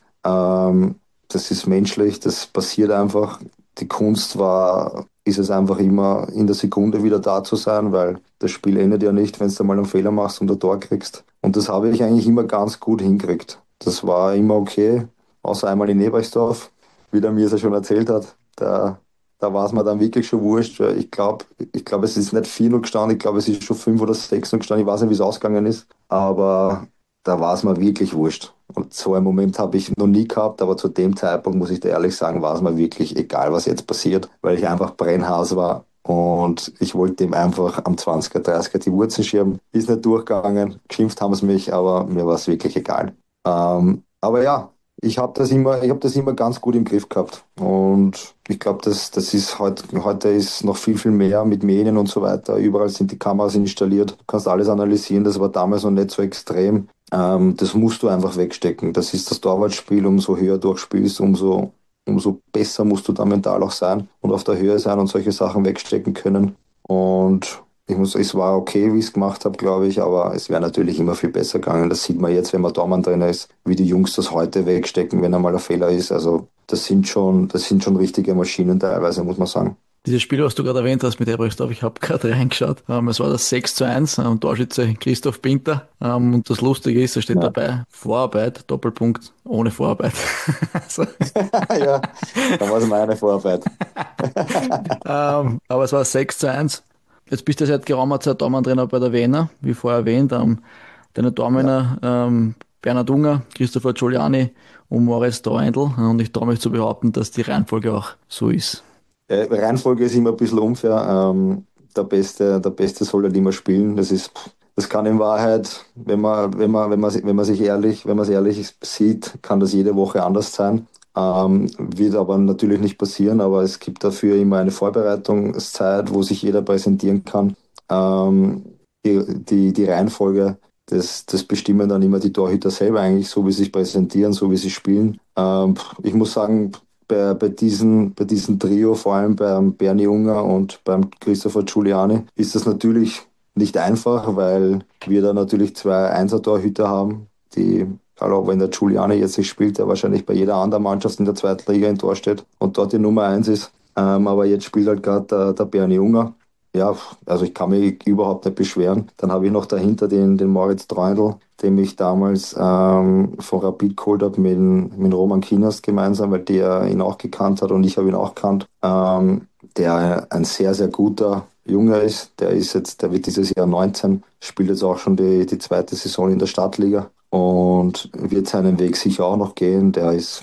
Das ist menschlich, das passiert einfach. Die Kunst ist es einfach immer in der Sekunde wieder da zu sein, weil das Spiel endet ja nicht, wenn du mal einen Fehler machst und ein Tor kriegst. Und das habe ich eigentlich immer ganz gut hingekriegt. Das war immer okay, außer einmal in Ebersdorf, wie der mir es ja schon erzählt hat. Da war es mir dann wirklich schon wurscht. Weil ich glaube, es ist nicht 4-0 gestanden, ich glaube, es ist schon 5 oder 6-0 gestanden. Ich weiß nicht, wie es ausgegangen ist, aber da war es mir wirklich wurscht. Und so einen Moment habe ich noch nie gehabt, aber zu dem Zeitpunkt, muss ich dir ehrlich sagen, war es mir wirklich egal, was jetzt passiert, weil ich einfach Brennhaus war und ich wollte ihm einfach am 20er, 30er die Wurzeln schieben. Ist nicht durchgegangen, geschimpft haben sie mich, aber mir war es wirklich egal. Aber ja, ich habe das immer ganz gut im Griff gehabt. Und ich glaube, das ist heute ist noch viel, viel mehr mit Medien und so weiter. Überall sind die Kameras installiert. Du kannst alles analysieren. Das war damals noch nicht so extrem. Das musst du einfach wegstecken. Das ist das Torwartspiel. Umso höher du auch spielst, umso besser musst du da mental auch sein und auf der Höhe sein und solche Sachen wegstecken können. Und es war okay, wie ich es gemacht habe, glaube ich, aber es wäre natürlich immer viel besser gegangen. Das sieht man jetzt, wenn man Tormann-Trainer ist, wie die Jungs das heute wegstecken, wenn einmal ein Fehler ist. Also das sind schon richtige Maschinen teilweise, muss man sagen. Dieses Spiel, was du gerade erwähnt hast mit Ebersdorf, ich habe gerade reingeschaut. Es war das 6:1, Torschütze Christoph Pinter. Und das Lustige ist, da steht Ja, dabei Vorarbeit, Doppelpunkt, ohne Vorarbeit. Also, ja, da war es meine Vorarbeit. aber es war 6:1. Jetzt bist du seit geraumer Zeit Tormann-Trainer bei der Wiener, wie vorher erwähnt. Deine Ja. Tormänner Bernhard Unger, Christopher Giuliani und Moritz Treundl. Und ich traue mich zu behaupten, dass die Reihenfolge auch so ist. Reihenfolge ist immer ein bisschen unfair. Der Beste soll halt immer spielen. Das kann in Wahrheit, wenn man es ehrlich sieht, kann das jede Woche anders sein. Wird aber natürlich nicht passieren, aber es gibt dafür immer eine Vorbereitungszeit, wo sich jeder präsentieren kann. Die Reihenfolge, das bestimmen dann immer die Torhüter selber eigentlich, so wie sie sich präsentieren, so wie sie spielen. Ich muss sagen, bei diesem Trio, vor allem beim Bernie Unger und beim Christopher Giuliani, ist das natürlich nicht einfach, weil wir da natürlich zwei Einser-Torhüter haben, die, also wenn der Giuliani jetzt nicht spielt, der wahrscheinlich bei jeder anderen Mannschaft in der zweiten Liga im Tor steht und dort die Nummer eins ist. Aber jetzt spielt halt gerade der Bernie Unger. Ja, also ich kann mich überhaupt nicht beschweren. Dann habe ich noch dahinter den Moritz Treundl, den ich damals von Rapid geholt habe mit Roman Kienast gemeinsam, weil der ihn auch gekannt hat und ich habe ihn auch gekannt. Der ein sehr, sehr guter jünger ist. Der wird dieses Jahr 19, spielt jetzt auch schon die zweite Saison in der Stadtliga und wird seinen Weg sicher auch noch gehen.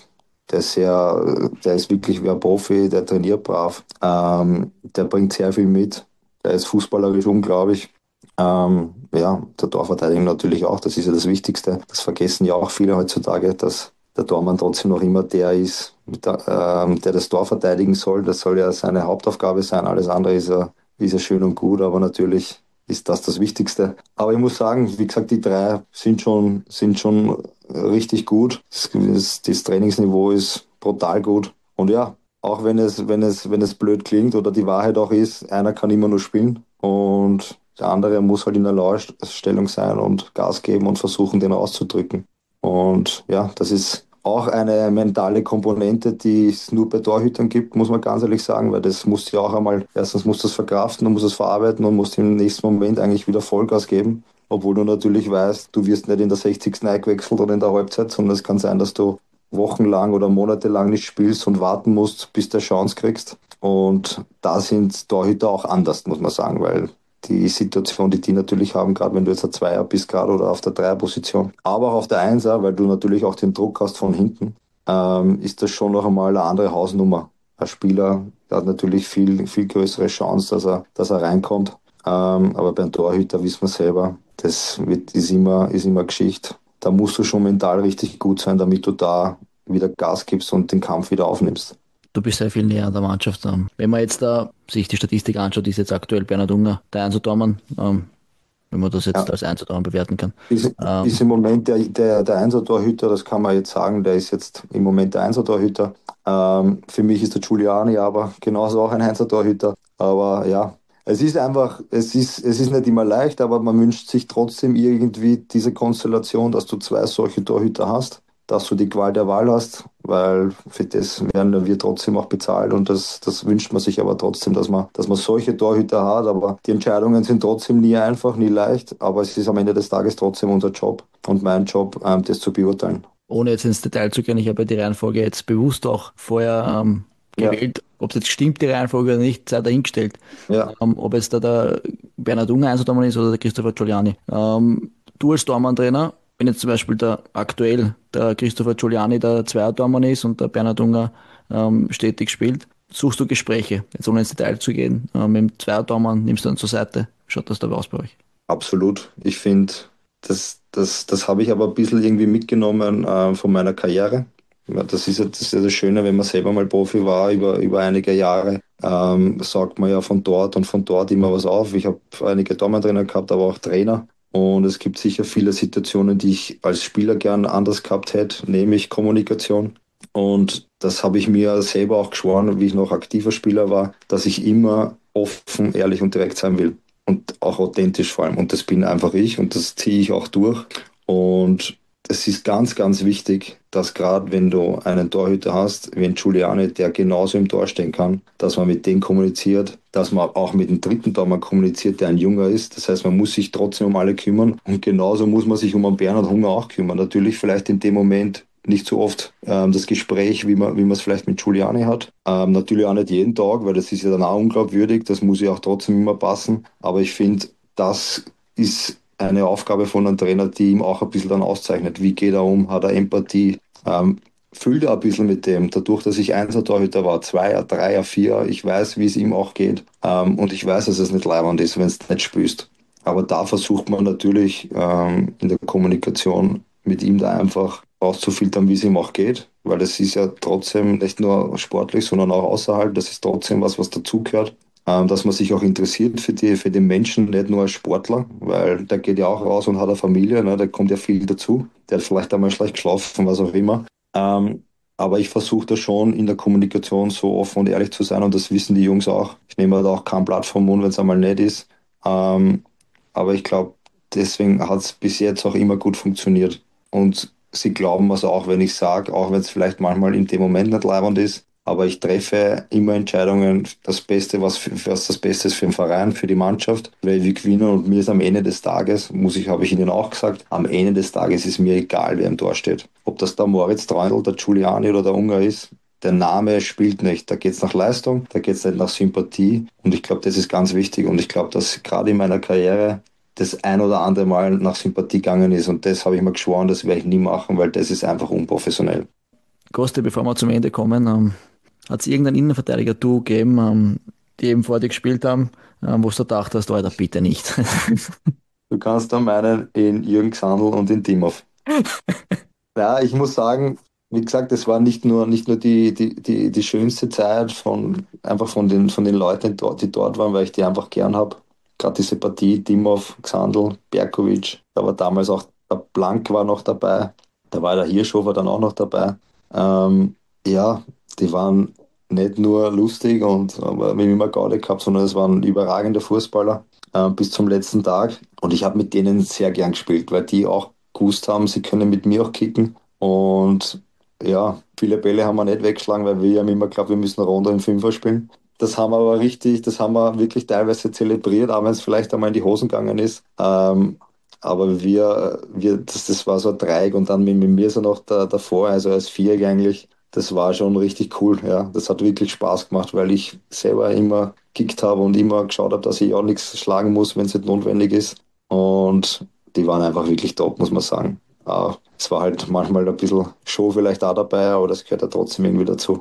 Der ist wirklich wie ein Profi, der trainiert brav, der bringt sehr viel mit, der ist fußballerisch unglaublich. Ja, der Torverteidigung natürlich auch, das ist ja das Wichtigste. Das vergessen ja auch viele heutzutage, dass der Tormann trotzdem noch immer der ist, der das Tor verteidigen soll. Das soll ja seine Hauptaufgabe sein. Alles andere ist ja schön und gut, aber natürlich ist das Wichtigste. Aber ich muss sagen, wie gesagt, die drei sind schon richtig gut. Das Trainingsniveau ist brutal gut. Und ja, auch wenn es blöd klingt oder die Wahrheit auch ist, einer kann immer nur spielen und der andere muss halt in der Lauerstellung sein und Gas geben und versuchen, den auszudrücken. Und ja, das ist auch eine mentale Komponente, die es nur bei Torhütern gibt, muss man ganz ehrlich sagen, weil das musst du ja auch einmal, erstens musst du es verkraften, du musst es verarbeiten und musst im nächsten Moment eigentlich wieder Vollgas geben, obwohl du natürlich weißt, du wirst nicht in der 60. eingewechselt oder in der Halbzeit, sondern es kann sein, dass du wochenlang oder monatelang nicht spielst und warten musst, bis du eine Chance kriegst. Und da sind Torhüter auch anders, muss man sagen, weil die Situation, die natürlich haben, gerade wenn du jetzt ein Zweier bist gerade oder auf der Dreierposition, aber auch auf der Einser, weil du natürlich auch den Druck hast von hinten, ist das schon noch einmal eine andere Hausnummer. Ein Spieler der hat natürlich viel größere Chance, dass er reinkommt. Aber beim Torhüter wissen wir selber, ist immer Geschichte. Da musst du schon mental richtig gut sein, damit du da wieder Gas gibst und den Kampf wieder aufnimmst. Du bist sehr viel näher an der Mannschaft. Wenn man jetzt da sich die Statistik anschaut, ist jetzt aktuell Bernhard Unger der Einzeltormann, wenn man das jetzt Ja. als Einzeltormann bewerten kann. Ist im Moment der Einser-Torhüter, das kann man jetzt sagen, der ist jetzt im Moment der Einser-Torhüter. Für mich ist der Giuliani aber genauso auch ein Einser-Torhüter. Aber ja, es ist nicht immer leicht, aber man wünscht sich trotzdem irgendwie diese Konstellation, dass du zwei solche Torhüter hast, dass du die Qual der Wahl hast, weil für das werden wir trotzdem auch bezahlt und das wünscht man sich aber trotzdem, dass man solche Torhüter hat, aber die Entscheidungen sind trotzdem nie einfach, nie leicht, aber es ist am Ende des Tages trotzdem unser Job und mein Job, das zu beurteilen. Ohne jetzt ins Detail zu gehen, ich habe ja die Reihenfolge jetzt bewusst auch vorher Ja, gewählt. Ob es jetzt stimmt, die Reihenfolge oder nicht, sei dahingestellt. ja. Ob es da der Bernhard Unger Einzeltormann ist oder der Christopher Giuliani. Du als Tormann-Trainer, wenn jetzt zum Beispiel der Christopher Giuliani der Zweiertormann ist und der Bernhard Unger stetig spielt, suchst du Gespräche, jetzt ohne ins Detail zu gehen. Mit dem Zweiertormann nimmst du dann zur Seite. Schaut das dabei aus bei euch? Absolut. Ich finde, das habe ich aber ein bisschen irgendwie mitgenommen von meiner Karriere. Ja, das ist ja das Schöne, wenn man selber mal Profi war über einige Jahre, sagt man ja von dort immer was auf. Ich habe einige Tormann-Trainer gehabt, aber auch Trainer. Und es gibt sicher viele Situationen, die ich als Spieler gern anders gehabt hätte, nämlich Kommunikation. Und das habe ich mir selber auch geschworen, wie ich noch aktiver Spieler war, dass ich immer offen, ehrlich und direkt sein will und auch authentisch vor allem. Und das bin einfach ich und das ziehe ich auch durch. Und es ist ganz wichtig, dass gerade wenn du einen Torhüter hast, wie ein Giuliani, der genauso im Tor stehen kann, dass man mit dem kommuniziert, dass man auch mit dem dritten Tormann kommuniziert, der ein Junger ist. Das heißt, man muss sich trotzdem um alle kümmern und genauso muss man sich um einen Bernhard Hunger auch kümmern. Natürlich vielleicht in dem Moment nicht so oft das Gespräch, wie man es vielleicht mit Giuliani hat. Natürlich auch nicht jeden Tag, weil das ist ja dann auch unglaubwürdig. Das muss ja auch trotzdem immer passen. Aber ich finde, das ist eine Aufgabe von einem Trainer, die ihm auch ein bisschen dann auszeichnet. Wie geht er um? Hat er Empathie? Fühlt er ein bisschen mit dem. Dadurch, dass ich Einser-Torhüter war, Zweier, Dreier, Vierer, ich weiß, wie es ihm auch geht. Und ich weiß, dass es nicht leibend ist, wenn es nicht spürst. Aber da versucht man natürlich in der Kommunikation mit ihm da einfach rauszufiltern, wie es ihm auch geht, weil das ist ja trotzdem nicht nur sportlich, sondern auch außerhalb. Das ist trotzdem was dazugehört, dass man sich auch interessiert für den Menschen, nicht nur als Sportler, weil der geht ja auch raus und hat eine Familie, ne, da kommt ja viel dazu. Der hat vielleicht einmal schlecht geschlafen, was auch immer. Aber ich versuche da schon in der Kommunikation so offen und ehrlich zu sein und das wissen die Jungs auch. Ich nehme da auch kein Blatt vom Mund, wenn es einmal nicht ist. Aber ich glaube, deswegen hat es bis jetzt auch immer gut funktioniert. Und sie glauben es auch, wenn ich sage, auch wenn es vielleicht manchmal in dem Moment nicht leibend ist, aber ich treffe immer Entscheidungen, das Beste, was das Beste ist für den Verein, für die Mannschaft, weil wir gewinnen und mir ist am Ende des Tages, habe ich Ihnen auch gesagt, am Ende des Tages ist mir egal, wer im Tor steht. Ob das der Moritz Treundl, der Giuliani oder der Unger ist, der Name spielt nicht. Da geht's nach Leistung, da geht's nicht nach Sympathie. Und ich glaube, das ist ganz wichtig. Und ich glaube, dass gerade in meiner Karriere das ein oder andere Mal nach Sympathie gegangen ist. Und das habe ich mir geschworen, das werde ich nie machen, weil das ist einfach unprofessionell. Kosti, bevor wir zum Ende kommen, hat es irgendeinen Innenverteidiger-Duo gegeben, die eben vor dir gespielt haben, wo du gedacht hast, Alter, bitte nicht. Du kannst da meinen in Jürgen Xandl und in Dimov. Ja, ich muss sagen, wie gesagt, es war nicht nur die schönste Zeit einfach von den Leuten, die dort waren, weil ich die einfach gern habe. Gerade diese Partie, Dimov, Xandl, Berkovic, da war damals auch der Blank war noch dabei, da war der Hirschhofer dann auch noch dabei. Ähm, ja, die waren nicht nur lustig und haben immer Gaudi gehabt, sondern es waren überragende Fußballer bis zum letzten Tag. Und ich habe mit denen sehr gern gespielt, weil die auch gewusst haben, sie können mit mir auch kicken. Und ja, viele Bälle haben wir nicht weggeschlagen, weil wir haben immer geglaubt, wir müssen eine Runde im Fünfer spielen. Das haben wir wirklich teilweise zelebriert, auch wenn es vielleicht einmal in die Hosen gegangen ist. Aber das war so ein Dreieck und dann mit mir so noch davor, also als Viereck eigentlich, das war schon richtig cool. Ja, das hat wirklich Spaß gemacht, weil ich selber immer gekickt habe und immer geschaut habe, dass ich auch nichts schlagen muss, wenn es nicht notwendig ist. Und die waren einfach wirklich top, muss man sagen. Es war halt manchmal ein bisschen Show vielleicht auch dabei, aber das gehört ja trotzdem irgendwie dazu.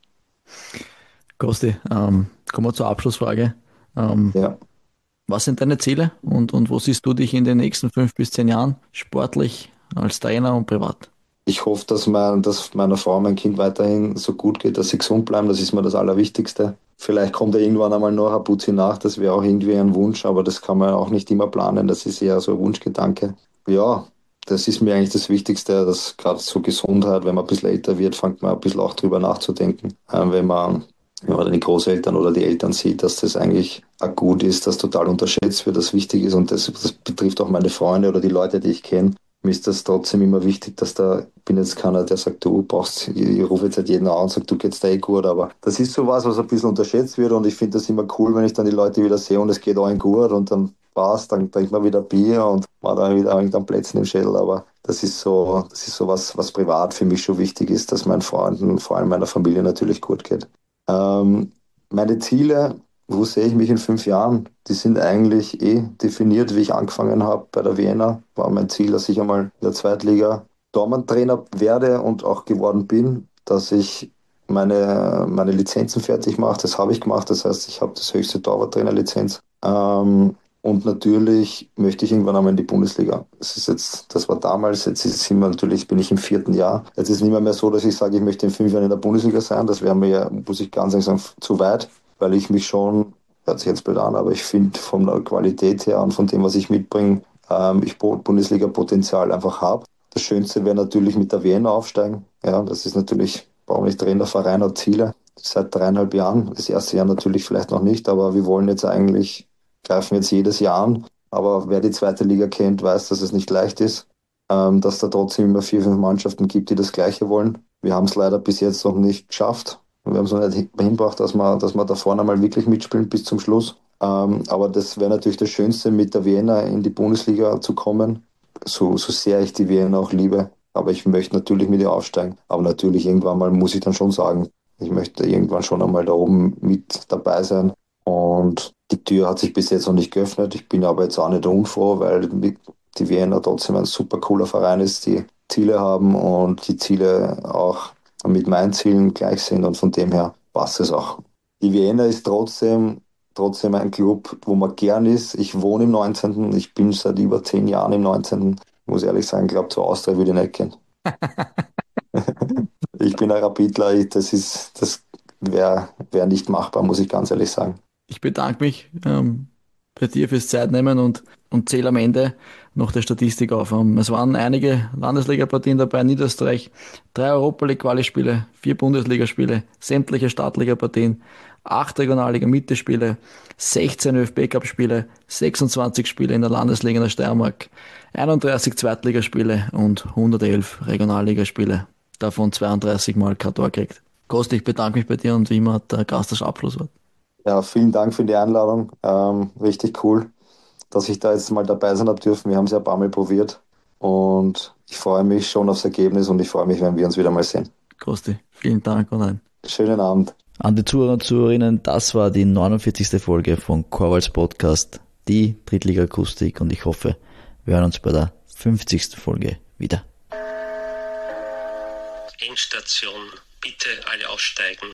Kosti, kommen wir zur Abschlussfrage. Ähm, Ja. Was sind deine Ziele und wo siehst du dich in den nächsten 5 bis 10 Jahren, sportlich, als Trainer und privat? Ich hoffe, dass meiner Frau, mein Kind weiterhin so gut geht, dass sie gesund bleiben. Das ist mir das Allerwichtigste. Vielleicht kommt ja irgendwann einmal noch ein Putzi nach. Das wäre auch irgendwie ein Wunsch, aber das kann man auch nicht immer planen. Das ist eher so ein Wunschgedanke. Ja, das ist mir eigentlich das Wichtigste, dass gerade so Gesundheit, wenn man ein bisschen älter wird, fängt man ein bisschen auch drüber nachzudenken. Wenn man dann die Großeltern oder die Eltern sieht, dass das eigentlich auch gut ist, das total unterschätzt wird, das wichtig ist. Und das betrifft auch meine Freunde oder die Leute, die ich kenne. Mir ist das trotzdem immer wichtig, ich bin jetzt keiner, der sagt, du brauchst, ich rufe jetzt halt jeden an und sage, du geht's dir eh gut, aber das ist sowas, was ein bisschen unterschätzt wird und ich finde das immer cool, wenn ich dann die Leute wieder sehe und es geht allen gut und dann passt, dann trinkt man wieder Bier und man hat dann wieder irgendein Plätzchen im Schädel, aber das ist so was, was privat für mich schon wichtig ist, dass meinen Freunden, vor allem meiner Familie natürlich gut geht. Ähm, Meine Ziele, wo sehe ich mich in 5 Jahren? Die sind eigentlich eh definiert, wie ich angefangen habe bei der Vienna. War mein Ziel, dass ich einmal in der Zweitliga Tormann-Trainer werde und auch geworden bin, dass ich meine Lizenzen fertig mache. Das habe ich gemacht. Das heißt, ich habe das höchste Torwarttrainerlizenz. Und natürlich möchte ich irgendwann einmal in die Bundesliga. Das war damals, sind wir natürlich, bin ich im 4. Jahr. Jetzt ist es nicht mehr so, dass ich sage, ich möchte in 5 Jahren in der Bundesliga sein. Das wäre mir, ja, muss ich ganz ehrlich sagen, zu weit, weil ich mich schon, hört sich jetzt blöd an, aber ich finde von der Qualität her und von dem, was ich mitbringe, ich Bundesliga-Potenzial einfach habe. Das Schönste wäre natürlich mit der Vienna aufsteigen. Ja, das ist natürlich, warum nicht Trainer, Verein hat Ziele. Seit 3,5 Jahren. Das erste Jahr natürlich vielleicht noch nicht, aber wir wollen jetzt eigentlich greifen jetzt jedes Jahr an. Aber wer die zweite Liga kennt, weiß, dass es nicht leicht ist, dass da trotzdem immer 4, 5 Mannschaften gibt, die das Gleiche wollen. Wir haben es leider bis jetzt noch nicht geschafft. Wir haben es noch nicht hingebracht, dass wir da vorne mal wirklich mitspielen bis zum Schluss. Aber das wäre natürlich das Schönste, mit der Vienna in die Bundesliga zu kommen. So sehr ich die Vienna auch liebe. Aber ich möchte natürlich mit ihr aufsteigen. Aber natürlich irgendwann mal muss ich dann schon sagen, ich möchte irgendwann schon einmal da oben mit dabei sein. Und die Tür hat sich bis jetzt noch nicht geöffnet. Ich bin aber jetzt auch nicht unfroh, weil die Vienna trotzdem ein super cooler Verein ist, die Ziele haben und die Ziele auch mit meinen Zielen gleich sind und von dem her passt es auch. Die Vienna ist trotzdem ein Club, wo man gern ist. Ich wohne im 19. Ich bin seit über 10 Jahren im 19. Ich muss ehrlich sagen, ich glaube, zur Austria würde ich nicht gehen. Ich bin ein Rapidler, das wär nicht machbar, muss ich ganz ehrlich sagen. Ich bedanke mich bei dir fürs Zeitnehmen und zähle am Ende noch der Statistik auf. Es waren einige Landesligapartien dabei in Niederösterreich, 3 Europa League Quali-Spiele, 4 Bundesligaspiele, sämtliche Startligapartien, 8 Regionalliga-Mitte-Spiele, 16 ÖFB-Cup-Spiele, 26 Spiele in der Landesliga in der Steiermark, 31 Zweitligaspiele und 111 Regionalligaspiele. Davon 32 Mal kein Tor gekriegt. Kosti, ich bedanke mich bei dir und wie immer hat der Gast das Abschlusswort. Ja, vielen Dank für die Einladung. Richtig cool, dass ich da jetzt mal dabei sein habe dürfen. Wir haben es ja ein paar Mal probiert und ich freue mich schon aufs Ergebnis und ich freue mich, wenn wir uns wieder mal sehen. Kosti, vielen Dank und ein Schönen Abend. an die Zuhörer und Zuhörerinnen. Das war die 49. Folge von Chorwalds Podcast, die Drittliga-Akustik, und ich hoffe, wir hören uns bei der 50. Folge wieder. Endstation. Bitte alle aussteigen.